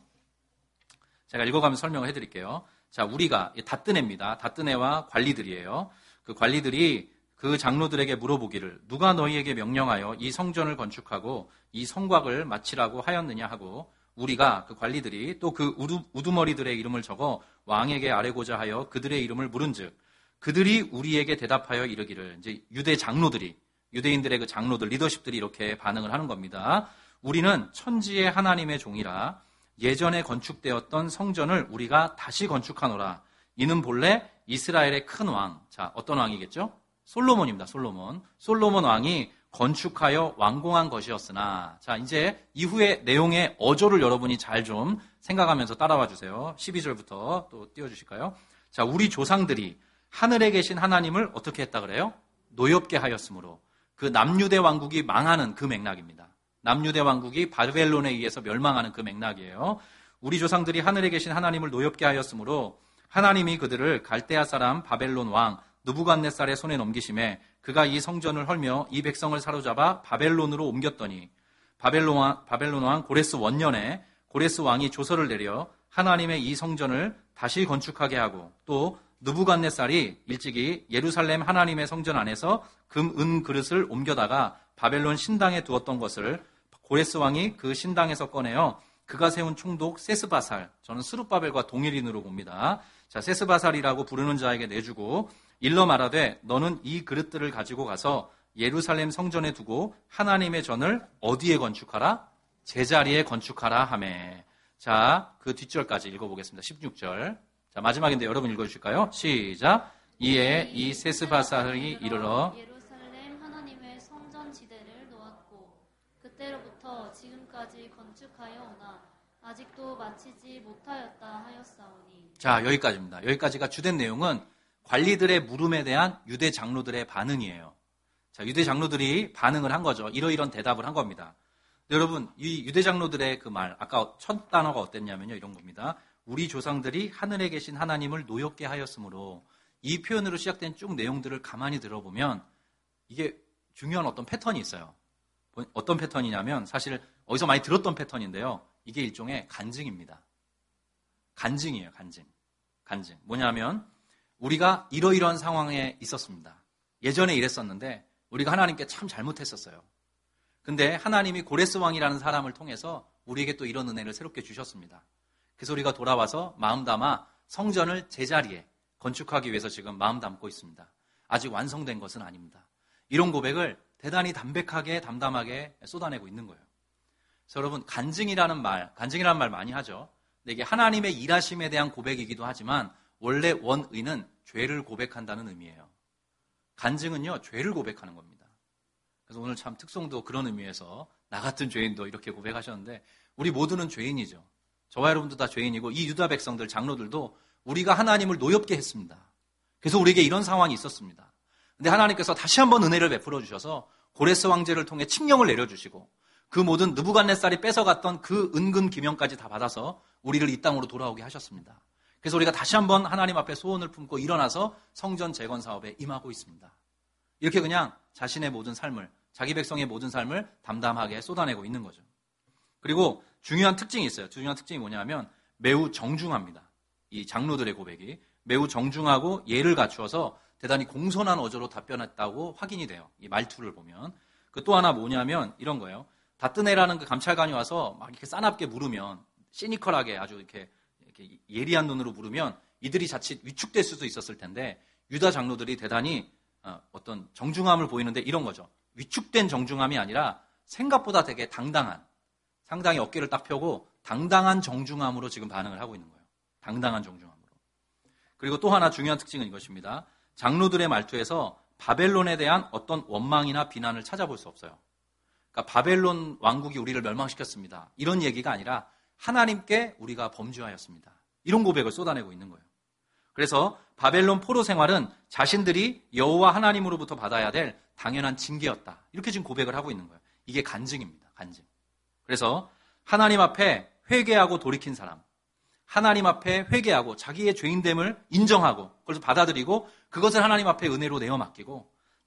Speaker 1: 제가 읽어가면서 설명을 해드릴게요. 자, 우리가 다뜨네입니다. 다뜨네와 관리들이에요. 그 관리들이 그 장로들에게 물어보기를 누가 너희에게 명령하여 이 성전을 건축하고 이 성곽을 마치라고 하였느냐 하고 우리가 그 관리들이 또 그 우두머리들의 이름을 적어 왕에게 아뢰고자 하여 그들의 이름을 물은즉 그들이 우리에게 대답하여 이르기를 이제 유대 장로들이 유대인들의 그 장로들 리더십들이 이렇게 반응을 하는 겁니다. 우리는 천지의 하나님의 종이라 예전에 건축되었던 성전을 우리가 다시 건축하노라. 이는 본래 이스라엘의 큰 왕. 자, 어떤 왕이겠죠? 솔로몬입니다. 솔로몬 왕이 건축하여 완공한 것이었으나 자, 이제 이후의 내용의 어조를 여러분이 잘 좀 생각하면서 따라와 주세요. 12절부터 또 띄워주실까요? 자, 우리 조상들이 하늘에 계신 하나님을 어떻게 했다 그래요? 노엽게 하였으므로 그 남유대 왕국이 망하는 그 맥락입니다. 남유대 왕국이 바벨론에 의해서 멸망하는 그 맥락이에요. 우리 조상들이 하늘에 계신 하나님을 노엽게 하였으므로 하나님이 그들을 갈대아 사람 바벨론 왕 느부갓네살의 손에 넘기심에 그가 이 성전을 헐며 이 백성을 사로잡아 바벨론으로 옮겼더니 바벨론 왕 고레스 원년에 고레스 왕이 조서를 내려 하나님의 이 성전을 다시 건축하게 하고 또 느부갓네살이 일찍이 예루살렘 하나님의 성전 안에서 금, 은 그릇을 옮겨다가 바벨론 신당에 두었던 것을 고레스 왕이 그 신당에서 꺼내어 그가 세운 총독 세스바살, 저는 스룹바벨과 동일인으로 봅니다. 자, 세스바살이라고 부르는 자에게 내주고 일러 말하되 너는 이 그릇들을 가지고 가서 예루살렘 성전에 두고 하나님의 전을 어디에 건축하라? 제자리에 건축하라 하매. 자, 그 뒷절까지 읽어보겠습니다. 16절. 자, 마지막인데 여러분 읽어주실까요? 시작. 이에 이 세스바살이 이르러
Speaker 2: 예루살렘 하나님의 성전 지대를 놓았고 그때로부터 지금까지 건축하여 오나 아직도 마치지 못하였다 하였사오니.
Speaker 1: 자, 여기까지입니다. 여기까지가 주된 내용은 관리들의 물음에 대한 유대 장로들의 반응이에요. 자, 유대 장로들이 반응을 한 거죠. 이러이런 대답을 한 겁니다. 여러분, 이 유대 장로들의 그 말, 아까 첫 단어가 어땠냐면요. 이런 겁니다. 우리 조상들이 하늘에 계신 하나님을 노엽게 하였으므로 이 표현으로 시작된 쭉 내용들을 가만히 들어보면 이게 중요한 어떤 패턴이 있어요. 어떤 패턴이냐면 사실 어디서 많이 들었던 패턴인데요. 이게 일종의 간증입니다. 간증이에요. 간증. 뭐냐면 우리가 이러이러한 상황에 있었습니다. 예전에 이랬었는데 우리가 하나님께 참 잘못했었어요. 근데 하나님이 고레스 왕이라는 사람을 통해서 우리에게 또 이런 은혜를 새롭게 주셨습니다. 그래서 우리가 돌아와서 마음 담아 성전을 제자리에 건축하기 위해서 지금 마음 담고 있습니다. 아직 완성된 것은 아닙니다. 이런 고백을 대단히 담백하게 담담하게 쏟아내고 있는 거예요. 그래서 여러분 간증이라는 말 많이 하죠. 근데 이게 하나님의 일하심에 대한 고백이기도 하지만 원래 원의는 죄를 고백한다는 의미예요. 간증은요 죄를 고백하는 겁니다. 그래서 오늘 참 특송도 그런 의미에서 나 같은 죄인도 이렇게 고백하셨는데 우리 모두는 죄인이죠. 저와 여러분도 다 죄인이고 이 유다 백성들 장로들도 우리가 하나님을 노엽게 했습니다. 그래서 우리에게 이런 상황이 있었습니다. 근데 하나님께서 다시 한번 은혜를 베풀어 주셔서 고레스 황제를 통해 칙령을 내려주시고 그 모든 느부갓네살이 뺏어갔던 그 은근 기명까지 다 받아서 우리를 이 땅으로 돌아오게 하셨습니다. 그래서 우리가 다시 한번 하나님 앞에 소원을 품고 일어나서 성전 재건 사업에 임하고 있습니다. 이렇게 그냥 자신의 모든 삶을, 자기 백성의 모든 삶을 담담하게 쏟아내고 있는 거죠. 그리고 중요한 특징이 있어요. 중요한 특징이 뭐냐면 매우 정중합니다. 이 장로들의 고백이 매우 정중하고 예를 갖추어서 대단히 공손한 어조로 답변했다고 확인이 돼요. 이 말투를 보면. 그 또 하나 뭐냐면 이런 거예요. 다뜨네라는 그 감찰관이 와서 막 이렇게 싸납게 물으면 시니컬하게 아주 이렇게 예리한 눈으로 물으면 이들이 자칫 위축될 수도 있었을 텐데 유다 장로들이 대단히 어떤 정중함을 보이는데 이런 거죠. 위축된 정중함이 아니라 생각보다 되게 당당한, 상당히 어깨를 딱 펴고 당당한 정중함으로 지금 반응을 하고 있는 거예요. 당당한 정중함으로. 그리고 또 하나 중요한 특징은 이것입니다. 장로들의 말투에서 바벨론에 대한 어떤 원망이나 비난을 찾아볼 수 없어요. 그러니까 바벨론 왕국이 우리를 멸망시켰습니다. 이런 얘기가 아니라 하나님께 우리가 범죄하였습니다. 이런 고백을 쏟아내고 있는 거예요. 그래서 바벨론 포로 생활은 자신들이 여호와 하나님으로부터 받아야 될 당연한 징계였다. 이렇게 지금 고백을 하고 있는 거예요. 이게 간증입니다. 간증. 그래서 하나님 앞에 회개하고 돌이킨 사람, 하나님 앞에 회개하고 자기의 죄인됨을 인정하고 그것을 받아들이고 그것을 하나님 앞에 은혜로 내어 맡기고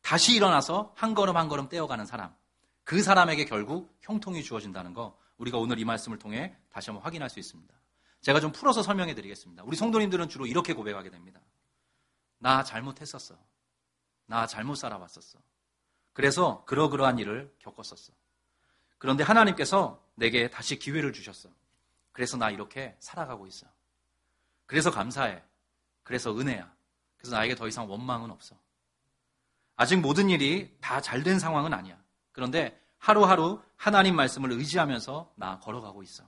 Speaker 1: 다시 일어나서 한 걸음 한 걸음 떼어가는 사람, 그 사람에게 결국 형통이 주어진다는 거 우리가 오늘 이 말씀을 통해 다시 한번 확인할 수 있습니다. 제가 좀 풀어서 설명해 드리겠습니다. 우리 성도님들은 주로 이렇게 고백하게 됩니다. 나 잘못했었어. 나 잘못 살아왔었어. 그래서 그러한 일을 겪었었어. 그런데 하나님께서 내게 다시 기회를 주셨어. 그래서 나 이렇게 살아가고 있어. 그래서 감사해. 그래서 은혜야. 그래서 나에게 더 이상 원망은 없어. 아직 모든 일이 다 잘된 상황은 아니야. 그런데 하루하루 하나님 말씀을 의지하면서 나 걸어가고 있어.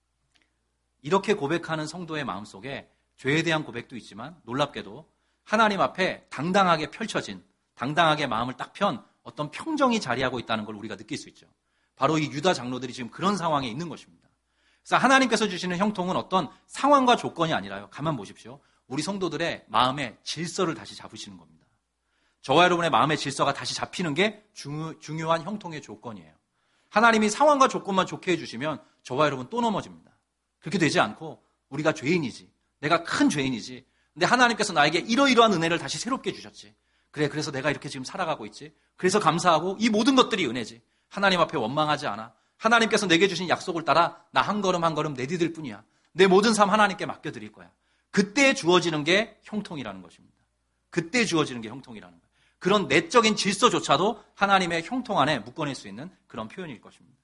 Speaker 1: 이렇게 고백하는 성도의 마음속에 죄에 대한 고백도 있지만 놀랍게도 하나님 앞에 당당하게 펼쳐진, 당당하게 마음을 딱 편 어떤 평정이 자리하고 있다는 걸 우리가 느낄 수 있죠. 바로 이 유다 장로들이 지금 그런 상황에 있는 것입니다. 그래서 하나님께서 주시는 형통은 어떤 상황과 조건이 아니라요. 가만 보십시오. 우리 성도들의 마음의 질서를 다시 잡으시는 겁니다. 저와 여러분의 마음의 질서가 다시 잡히는 게 중요한 형통의 조건이에요. 하나님이 상황과 조건만 좋게 해주시면 저와 여러분 또 넘어집니다. 그렇게 되지 않고 우리가 죄인이지, 내가 큰 죄인이지, 근데 하나님께서 나에게 이러이러한 은혜를 다시 새롭게 주셨지. 그래, 그래서 내가 이렇게 지금 살아가고 있지. 그래서 감사하고 이 모든 것들이 은혜지. 하나님 앞에 원망하지 않아. 하나님께서 내게 주신 약속을 따라 나 한 걸음 한 걸음 내디딜 뿐이야. 내 모든 삶 하나님께 맡겨드릴 거야. 그때 주어지는 게 형통이라는 것입니다. 그때 주어지는 게 형통이라는 거예요. 그런 내적인 질서조차도 하나님의 형통 안에 묶어낼 수 있는 그런 표현일 것입니다.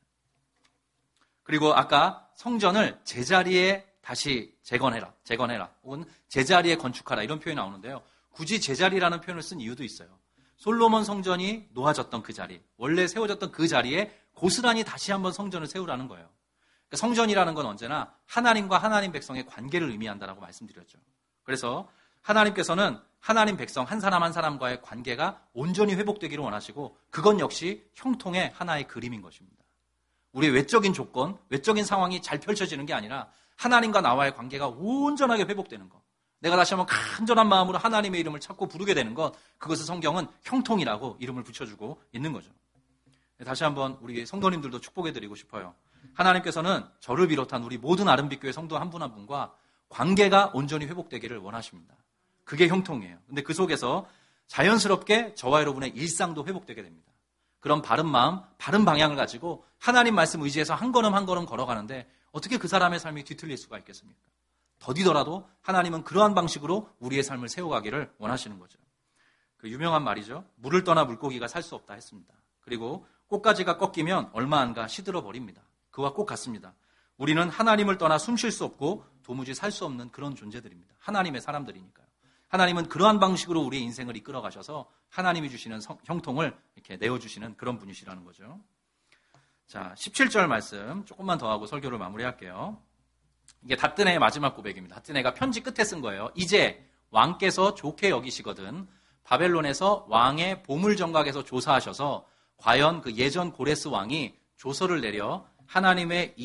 Speaker 1: 그리고 아까 성전을 제자리에 다시 재건해라. 혹은 제자리에 건축하라. 이런 표현이 나오는데요. 굳이 제자리라는 표현을 쓴 이유도 있어요. 솔로몬 성전이 놓아졌던 그 자리, 원래 세워졌던 그 자리에 고스란히 다시 한번 성전을 세우라는 거예요. 그러니까 성전이라는 건 언제나 하나님과 하나님 백성의 관계를 의미한다라고 말씀드렸죠. 그래서 하나님께서는 하나님 백성 한 사람 한 사람과의 관계가 온전히 회복되기를 원하시고 그건 역시 형통의 하나의 그림인 것입니다. 우리의 외적인 조건, 외적인 상황이 잘 펼쳐지는 게 아니라 하나님과 나와의 관계가 온전하게 회복되는 것. 내가 다시 한번 간절한 마음으로 하나님의 이름을 찾고 부르게 되는 것, 그것을 성경은 형통이라고 이름을 붙여주고 있는 거죠. 다시 한번 우리 성도님들도 축복해드리고 싶어요. 하나님께서는 저를 비롯한 우리 모든 아름빛교회 성도 한 분 한 분과 관계가 온전히 회복되기를 원하십니다. 그게 형통이에요. 근데 그 속에서 자연스럽게 저와 여러분의 일상도 회복되게 됩니다. 그런 바른 마음, 바른 방향을 가지고 하나님 말씀 의지해서 한 걸음 한 걸음 걸어가는데 어떻게 그 사람의 삶이 뒤틀릴 수가 있겠습니까? 더디더라도 하나님은 그러한 방식으로 우리의 삶을 세워가기를 원하시는 거죠. 그 유명한 말이죠. 물을 떠나 물고기가 살 수 없다 했습니다. 그리고 꽃가지가 꺾이면 얼마 안 가 시들어 버립니다. 그와 꼭 같습니다. 우리는 하나님을 떠나 숨 쉴 수 없고 도무지 살 수 없는 그런 존재들입니다. 하나님의 사람들이니까요. 하나님은 그러한 방식으로 우리의 인생을 이끌어 가셔서 하나님이 주시는 형통을 이렇게 내어주시는 그런 분이시라는 거죠. 자, 17절 말씀 조금만 더 하고 설교를 마무리할게요. 이게 닷드네의 마지막 고백입니다. 닷드네가 편지 끝에 쓴 거예요. 이제 왕께서 좋게 여기시거든 바벨론에서 왕의 보물정각에서 조사하셔서 과연 그 예전 고레스 왕이 조서를 내려 하나님의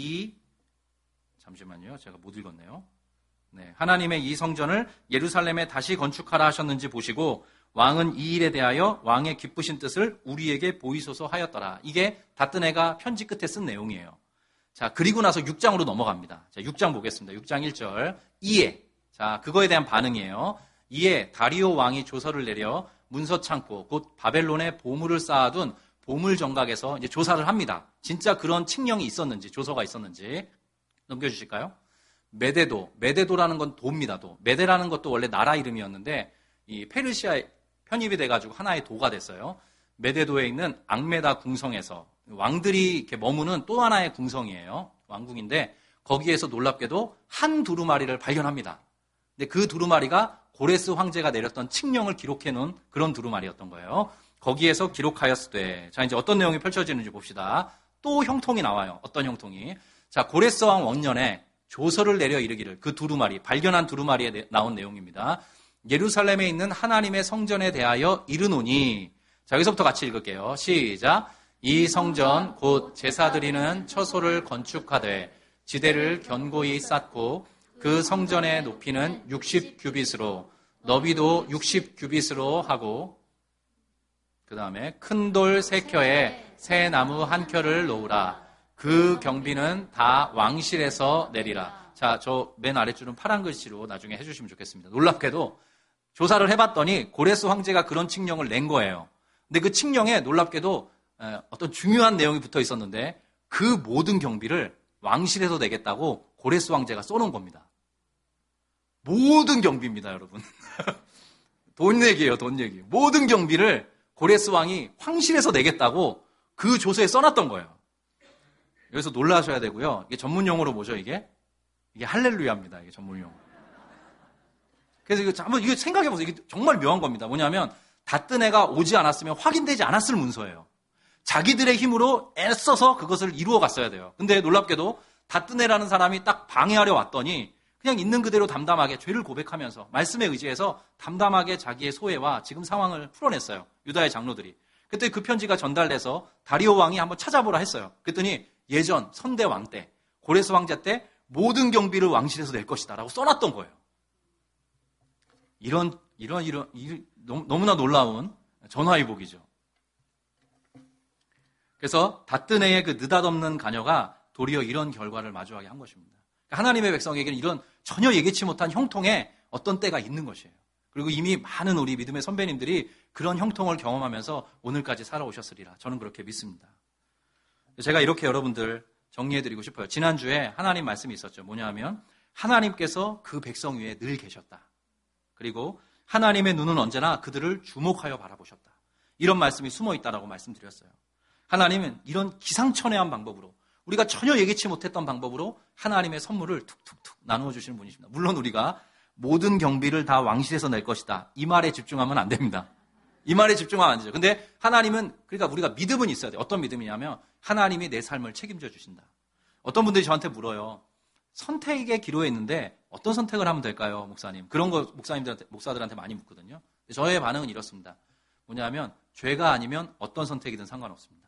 Speaker 1: 잠시만요. 제가 못 읽었네요. 네, 하나님의 이 성전을 예루살렘에 다시 건축하라 하셨는지 보시고 왕은 이 일에 대하여 왕의 기쁘신 뜻을 우리에게 보이소서 하였더라. 이게 닷드네가 편지 끝에 쓴 내용이에요. 자, 그리고 나서 6장으로 넘어갑니다. 자, 6장 보겠습니다. 6장 1절. 이에, 자, 그거에 대한 반응이에요. 이에 다리오 왕이 조서를 내려 문서 창고, 곧 바벨론에 보물을 쌓아둔 보물 정각에서 이제 조사를 합니다. 진짜 그런 칙령이 있었는지, 조서가 있었는지. 넘겨주실까요? 메데도라는 건 도입니다. 도. 메데라는 것도 원래 나라 이름이었는데 이 페르시아에 편입이 돼가지고 하나의 도가 됐어요. 메데도에 있는 앙메다 궁성에서 왕들이 이렇게 머무는 또 하나의 궁성이에요. 왕궁인데 거기에서 놀랍게도 한 두루마리를 발견합니다. 근데 그 두루마리가 고레스 황제가 내렸던 칙령을 기록해 놓은 그런 두루마리였던 거예요. 거기에서 기록하였을 때, 자, 이제 어떤 내용이 펼쳐지는지 봅시다. 또 형통이 나와요. 어떤 형통이? 자, 고레스 왕 원년에 조서를 내려 이르기를, 그 두루마리, 발견한 두루마리에 나온 내용입니다. 예루살렘에 있는 하나님의 성전에 대하여 이르노니, 자, 여기서부터 같이 읽을게요. 시작. 이 성전 곧 제사 드리는 처소를 건축하되 지대를 견고히 쌓고 그 성전의 높이는 60규빗으로 너비도 60규빗으로 하고 그 다음에 큰 돌 3켜에 새 나무 1켜를 놓으라. 그 경비는 다 왕실에서 내리라. 자, 저 맨 아랫줄은 파란 글씨로 나중에 해주시면 좋겠습니다. 놀랍게도 조사를 해봤더니 고레스 황제가 그런 칙령을 낸 거예요. 근데 그 칙령에 놀랍게도 어떤 중요한 내용이 붙어 있었는데 그 모든 경비를 왕실에서 내겠다고 고레스 황제가 써놓은 겁니다. 모든 경비입니다, 여러분. 돈 얘기예요, 돈 얘기. 모든 경비를 고레스 왕이 황실에서 내겠다고 그 조서에 써놨던 거예요. 여기서 놀라셔야 되고요. 이게 전문 용어로 뭐죠, 이게? 이게 할렐루야입니다, 이게 전문 용어. 그래서 이거 한번 이거 생각해 보세요. 이게 정말 묘한 겁니다. 뭐냐면 다뜨네가 오지 않았으면 확인되지 않았을 문서예요. 자기들의 힘으로 애써서 그것을 이루어 갔어야 돼요. 근데 놀랍게도 다뜨네라는 사람이 딱 방해하려 왔더니 그냥 있는 그대로 담담하게 죄를 고백하면서 말씀에 의지해서 담담하게 자기의 소회와 지금 상황을 풀어냈어요. 유다의 장로들이. 그때 그 편지가 전달돼서 다리오 왕이 한번 찾아보라 했어요. 그랬더니 예전 선대 왕 때, 고레스 황제 때 모든 경비를 왕실에서 낼 것이다 라고 써놨던 거예요. 이런 너무나 놀라운 전화위복이죠. 그래서 다뜨네의 그 느닷없는 간여가 도리어 이런 결과를 마주하게 한 것입니다. 하나님의 백성에게는 이런 전혀 예기치 못한 형통에 어떤 때가 있는 것이에요. 그리고 이미 많은 우리 믿음의 선배님들이 그런 형통을 경험하면서 오늘까지 살아오셨으리라. 저는 그렇게 믿습니다. 제가 이렇게 여러분들 정리해드리고 싶어요. 지난주에 하나님 말씀이 있었죠. 뭐냐 하면 하나님께서 그 백성 위에 늘 계셨다. 그리고 하나님의 눈은 언제나 그들을 주목하여 바라보셨다. 이런 말씀이 숨어있다라고 말씀드렸어요. 하나님은 이런 기상천외한 방법으로 우리가 전혀 예기치 못했던 방법으로 하나님의 선물을 툭툭툭 나누어 주시는 분이십니다. 물론 우리가 모든 경비를 다 왕실에서 낼 것이다. 이 말에 집중하면 안 됩니다. 이 말에 집중하면 안 되죠. 근데 하나님은 그러니까 우리가 믿음은 있어야 돼요. 어떤 믿음이냐면 하나님이 내 삶을 책임져 주신다. 어떤 분들이 저한테 물어요. 선택의 기로에 있는데 어떤 선택을 하면 될까요, 목사님? 그런 거 목사들한테 많이 묻거든요. 저의 반응은 이렇습니다. 뭐냐면 죄가 아니면 어떤 선택이든 상관없습니다.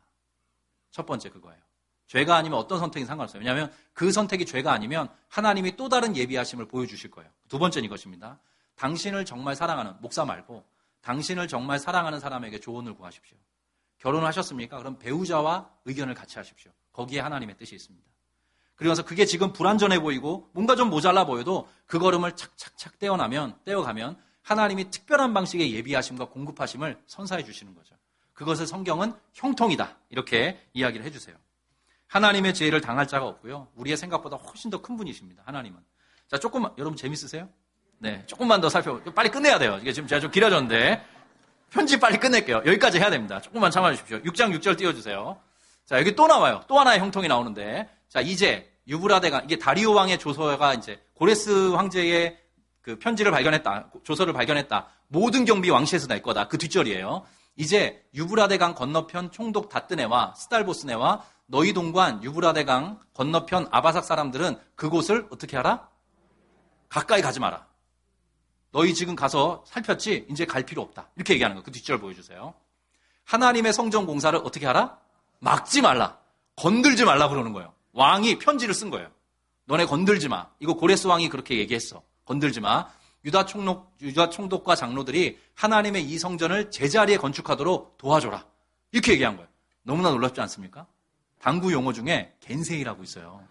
Speaker 1: 첫 번째 그거예요. 죄가 아니면 어떤 선택이든 상관없어요. 왜냐하면 그 선택이 죄가 아니면 하나님이 또 다른 예비하심을 보여주실 거예요. 두 번째는 이것입니다. 당신을 정말 사랑하는, 목사 말고 당신을 정말 사랑하는 사람에게 조언을 구하십시오. 결혼하셨습니까? 그럼 배우자와 의견을 같이 하십시오. 거기에 하나님의 뜻이 있습니다. 그러면서 그게 지금 불완전해 보이고 뭔가 좀 모자라 보여도 그 걸음을 착착착 떼어가면 하나님이 특별한 방식의 예비하심과 공급하심을 선사해 주시는 거죠. 그것을 성경은 형통이다. 이렇게 이야기를 해주세요. 하나님의 지혜를 당할 자가 없고요. 우리의 생각보다 훨씬 더 큰 분이십니다. 하나님은. 자, 조금만, 여러분 재밌으세요? 네, 조금만 더 빨리 끝내야 돼요. 이게 지금 제가 좀 길어졌는데 편집 빨리 끝낼게요. 여기까지 해야 됩니다. 조금만 참아주십시오. 6장 6절 띄워주세요. 자, 여기 또 나와요. 또 하나의 형통이 나오는데, 자, 이제 유브라데강, 이게 다리오 왕의 조서가 이제 고레스 황제의 그 편지를 발견했다, 조서를 발견했다. 모든 경비 왕실에서 낼 거다. 그 뒷절이에요. 이제 유브라데강 건너편 총독 다뜨네와 스달보스네와 너희 동관 유브라데강 건너편 아바삭 사람들은 그곳을 어떻게 하라? 가까이 가지 마라. 너희 지금 가서 살폈지? 이제 갈 필요 없다. 이렇게 얘기하는 거예요. 그 뒷절 보여주세요. 하나님의 성전 공사를 어떻게 하라? 막지 말라. 건들지 말라 그러는 거예요. 왕이 편지를 쓴 거예요. 너네 건들지 마. 이거 고레스 왕이 그렇게 얘기했어. 건들지 마. 유다 총독과 장로들이 하나님의 이 성전을 제자리에 건축하도록 도와줘라. 이렇게 얘기한 거예요. 너무나 놀랍지 않습니까? 당구 용어 중에 겐세이라고 있어요.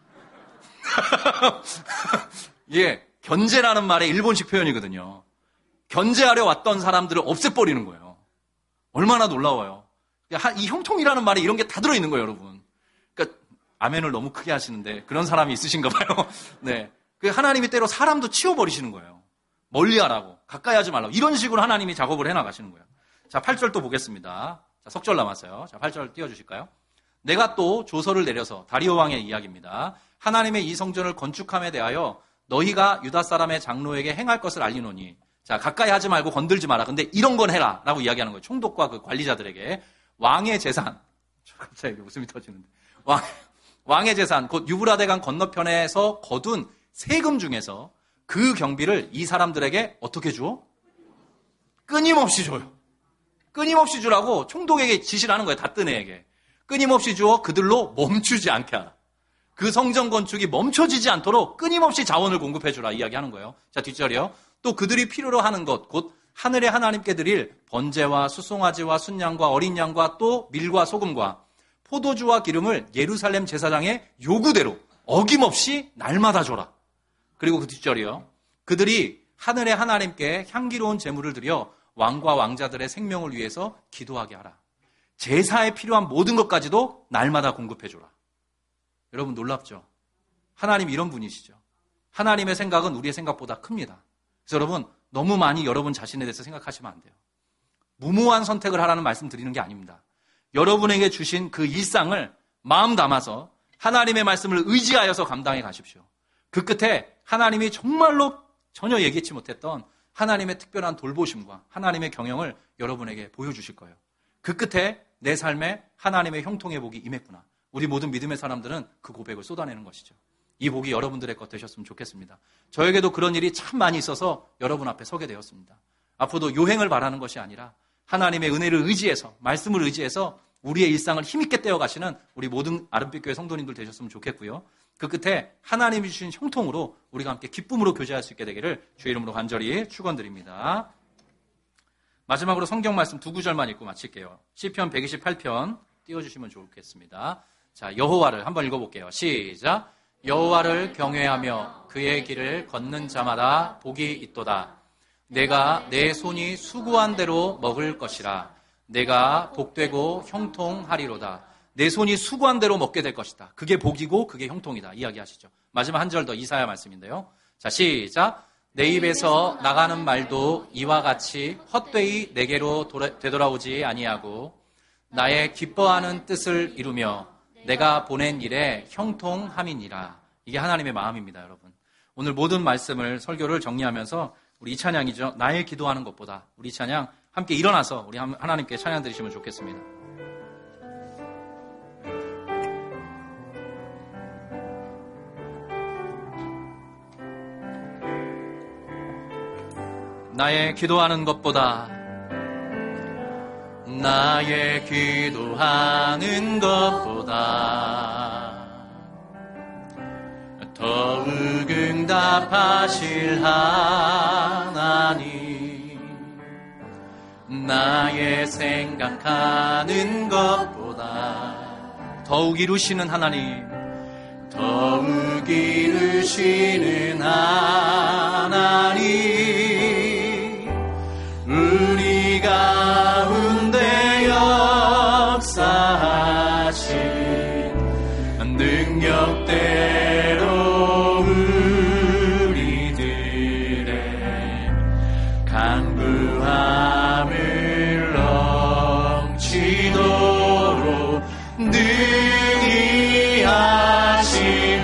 Speaker 1: 이게 견제라는 말의 일본식 표현이거든요. 견제하려 왔던 사람들을 없애버리는 거예요. 얼마나 놀라워요. 이 형통이라는 말에 이런 게 다 들어있는 거예요, 여러분. 그러니까 아멘을 너무 크게 하시는데 그런 사람이 있으신가 봐요. 네, 하나님이 때로 사람도 치워버리시는 거예요. 멀리하라고, 가까이 하지 말라고. 이런 식으로 하나님이 작업을 해나가시는 거예요. 자, 8절 또 보겠습니다. 자, 석절 남았어요. 자, 8절 띄워주실까요? 내가 또 조서를 내려서 다리오 왕의 이야기입니다. 하나님의 이 성전을 건축함에 대하여 너희가 유다 사람의 장로에게 행할 것을 알리노니, 자, 가까이 하지 말고 건들지 마라. 근데 이런 건 해라. 라고 이야기하는 거예요. 총독과 그 관리자들에게. 왕의 재산. 갑자기 웃음이 터지는데. 왕의 재산, 곧 유브라데강 건너편에서 거둔 세금 중에서 그 경비를 이 사람들에게 어떻게 주어? 끊임없이 줘요. 끊임없이 주라고 총독에게 지시를 하는 거예요. 다뜨네에게. 끊임없이 주어 그들로 멈추지 않게 하라. 그 성전 건축이 멈춰지지 않도록 끊임없이 자원을 공급해 주라 이야기하는 거예요. 자, 뒷절이요. 또 그들이 필요로 하는 것, 곧 하늘의 하나님께 드릴 번제와 수송아지와 순양과 어린 양과 또 밀과 소금과 포도주와 기름을 예루살렘 제사장의 요구대로 어김없이 날마다 줘라. 그리고 그 뒷절이요. 그들이 하늘의 하나님께 향기로운 제물을 드려 왕과 왕자들의 생명을 위해서 기도하게 하라. 제사에 필요한 모든 것까지도 날마다 공급해줘라. 여러분 놀랍죠? 하나님 이런 분이시죠. 하나님의 생각은 우리의 생각보다 큽니다. 그래서 여러분 너무 많이 여러분 자신에 대해서 생각하시면 안 돼요. 무모한 선택을 하라는 말씀 드리는 게 아닙니다. 여러분에게 주신 그 일상을 마음 담아서 하나님의 말씀을 의지하여서 감당해 가십시오. 그 끝에 하나님이 정말로 전혀 예기치 못했던 하나님의 특별한 돌보심과 하나님의 경영을 여러분에게 보여주실 거예요. 그 끝에 내 삶에 하나님의 형통의 복이 임했구나. 우리 모든 믿음의 사람들은 그 고백을 쏟아내는 것이죠. 이 복이 여러분들의 것 되셨으면 좋겠습니다. 저에게도 그런 일이 참 많이 있어서 여러분 앞에 서게 되었습니다. 앞으로도 요행을 바라는 것이 아니라 하나님의 은혜를 의지해서, 말씀을 의지해서 우리의 일상을 힘있게 떼어가시는 우리 모든 아름빛교회 성도님들 되셨으면 좋겠고요. 그 끝에 하나님이 주신 형통으로 우리가 함께 기쁨으로 교제할 수 있게 되기를 주의 이름으로 간절히 축원드립니다. 마지막으로 성경 말씀 두 구절만 읽고 마칠게요. 시편 128편 띄워주시면 좋겠습니다. 자, 여호와를 한번 읽어볼게요. 시작. 여호와를 경외하며 그의 길을 걷는 자마다 복이 있도다. 내가 내 손이 수고한 대로 먹을 것이라. 내가 복되고 형통하리로다. 내 손이 수고한 대로 먹게 될 것이다. 그게 복이고 그게 형통이다. 이야기하시죠. 마지막 한 절 더 이사야 말씀인데요. 자, 시작. 내 입에서 나가는 말도 이와 같이 헛되이 내게로 되돌아오지 아니하고 나의 기뻐하는 뜻을 이루며 내가 보낸 일에 형통함이니라. 이게 하나님의 마음입니다, 여러분. 오늘 모든 말씀을, 설교를 정리하면서 우리 이 찬양이죠. 나의 기도하는 것보다. 우리 이 찬양 함께 일어나서 우리 하나님께 찬양 드리시면 좋겠습니다. 나의 기도하는 것보다, 나의 기도하는 것보다 더욱 응답하실 하나님, 나의 생각하는 것보다 더욱 이루시는 하나님, 더욱 이루시는 하나님, 우리 가운데 역사하신 능력대로 우리들의 간구함을 넘치도록 능히 하신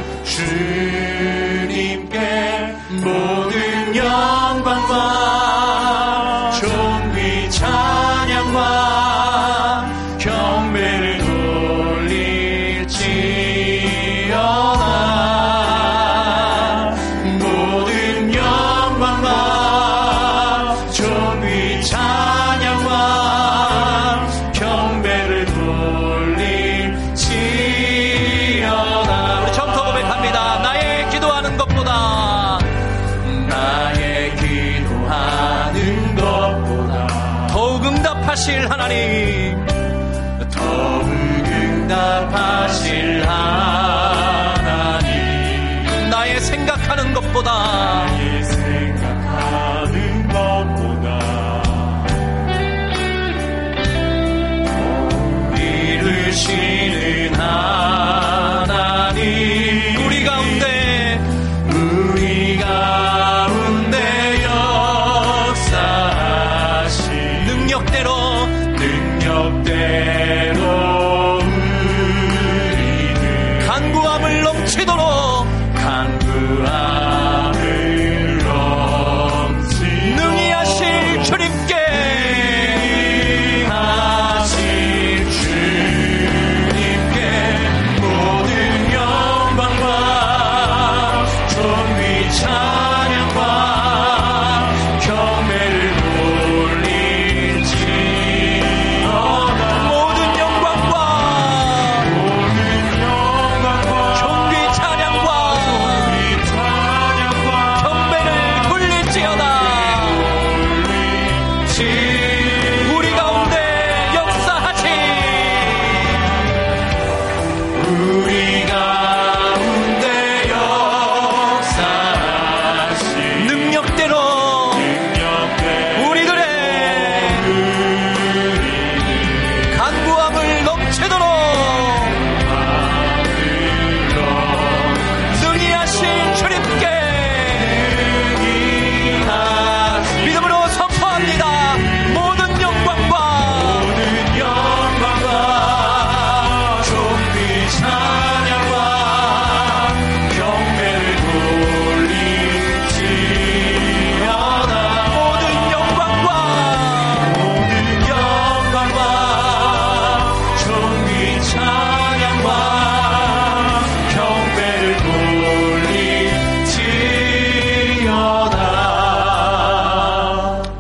Speaker 1: 주님께 모든 영광과 찬양과 경배를 돌릴지어다. 모든 영광과 존귀 찬양과 경배를 돌릴지어다. 우리 처음부터 고백합니다. 나의 기도하는 것보다, 나의 기도하는 것보다 더욱 응답하실 하나님, 더욱 응답하실 하나님, 나의 생각하는 것보다, 나의 생각하는 것보다 더욱 이루시는 하나님, 우리 가운데 능력대로 우리들 간구함을 넘치도록, 간구함을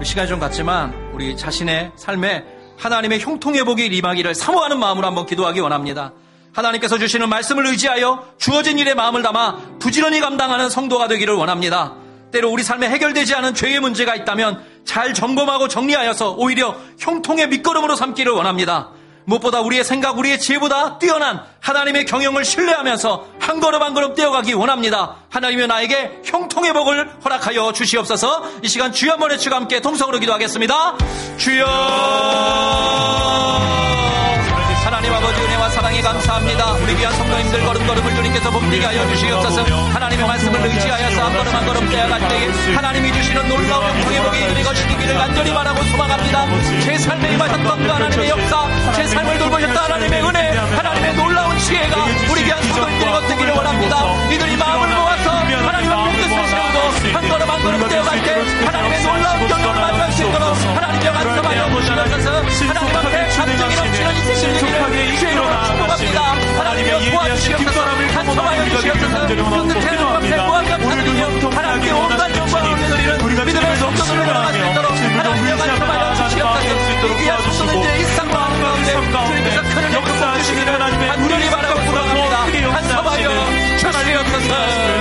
Speaker 1: 시간이 좀 갔지만 우리 자신의 삶에 하나님의 형통의 복이 임하기를 사모하는 마음으로 한번 기도하기 원합니다. 하나님께서 주시는 말씀을 의지하여 주어진 일에 마음을 담아 부지런히 감당하는 성도가 되기를 원합니다. 때로 우리 삶에 해결되지 않은 죄의 문제가 있다면 잘 점검하고 정리하여서 오히려 형통의 밑거름으로 삼기를 원합니다. 무엇보다 우리의 생각, 우리의 지혜보다 뛰어난 하나님의 경영을 신뢰하면서 한 걸음 한 걸음 떼어가기 원합니다. 하나님이 나에게 형통의 복을 허락하여 주시옵소서. 이 시간 주여 한번 외치고 함께 통성으로 기도하겠습니다. 주여, 하나님 아버지 은혜와 사랑에 감사합니다. 우리 귀한 성도님들 걸음걸음을 주님께서 복되게 하여 주시옵소서. 하나님의 말씀을 의지하여서 한 걸음 한 걸음 떼어갈 때에 하나님이 주시는 놀라운 형통의 복이 이들의 것이기를 간절히 바라고 소망합니다. 제 삶에 임하셨던 그 하나님의 역사, 제 삶을 돌보셨던 하나님의 은혜, 하나님의 놀라운 지혜가 우리 귀한 성도님들이 걷기를 원합니다. 이들이 마음을 모아서 하나님 앞에 뜻을 세우고 한 걸음 한 걸음 떼어갈 때 하나님의 놀라운 경험을 만날 수 있도록 하나님의 간섭하여 주시옵소서. 하나님 앞에 감정이 넘치는 인생을 주기를 주의로 축복합니다. 하나님의 도와주시옵소서. 간섭하여 주시옵소서. 뜻대로 밤새 무한 감사드리며 하나님의 온갖 영광을 드리는 믿음의 성도들을 나갈 수 있도록 하나님의 간섭하여 주시옵소서. 이 귀한 성도들의 일상과 하는 가운데 주님께서 큰 역사 주시기를 간절히 바라고 소망합니다. 간섭하여 주시옵소서.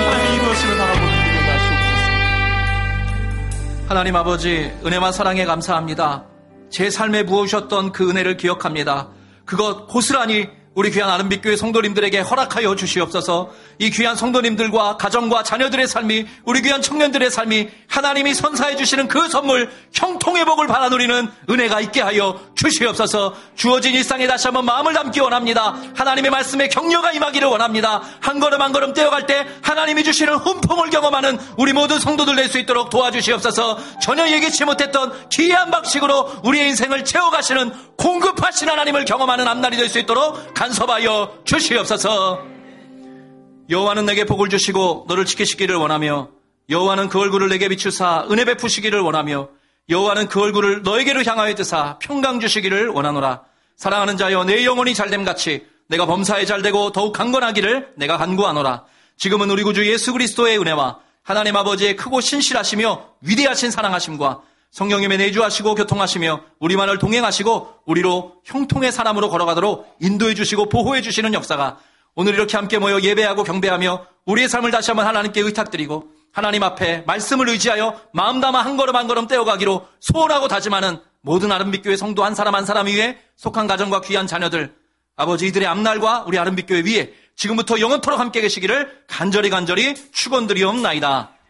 Speaker 1: 하나님 아버지, 은혜와 사랑에 감사합니다. 제 삶에 부어주셨던 그 은혜를 기억합니다. 그것 고스란히 우리 귀한 아름빛교회 성도님들에게 허락하여 주시옵소서. 이 귀한 성도님들과 가정과 자녀들의 삶이, 우리 귀한 청년들의 삶이 하나님이 선사해 주시는 그 선물, 형통의 복을 바라누리는 은혜가 있게 하여 주시옵소서. 주어진 일상에 다시 한번 마음을 담기 원합니다. 하나님의 말씀에 격려가 임하기를 원합니다. 한 걸음 한 걸음 떼어갈 때 하나님이 주시는 훈풍을 경험하는 우리 모든 성도들 될 수 있도록 도와주시옵소서. 전혀 예기치 못했던 기이한 방식으로 우리의 인생을 채워가시는 공급하신 하나님을 경험하는 앞날이 될 수 있도록 간섭하여 주시옵소서. 여호와는 내게 복을 주시고 너를 지키시기를 원하며, 여호와는 그 얼굴을 내게 비추사 은혜 베푸시기를 원하며, 여호와는 그 얼굴을 너에게로 향하여 드사 평강 주시기를 원하노라. 사랑하는 자여, 내 영혼이 잘됨같이 내가 범사에 잘되고 더욱 강건하기를 내가 간구하노라. 지금은 우리 구주 예수 그리스도의 은혜와 하나님 아버지의 크고 신실하시며 위대하신 사랑하심과 성령님의 내주하시고 교통하시며 우리만을 동행하시고 우리로 형통의 사람으로 걸어가도록 인도해 주시고 보호해 주시는 역사가 오늘 이렇게 함께 모여 예배하고 경배하며 우리의 삶을 다시 한번 하나님께 의탁드리고 하나님 앞에 말씀을 의지하여 마음 담아 한 걸음 한 걸음 떼어가기로 소원하고 다짐하는 모든 아름빛교회 성도 한 사람 한 사람 위에 속한 가정과 귀한 자녀들, 아버지 이들의 앞날과 우리 아름빛교회 위에 지금부터 영원토록 함께 계시기를 간절히 축원드리옵나이다.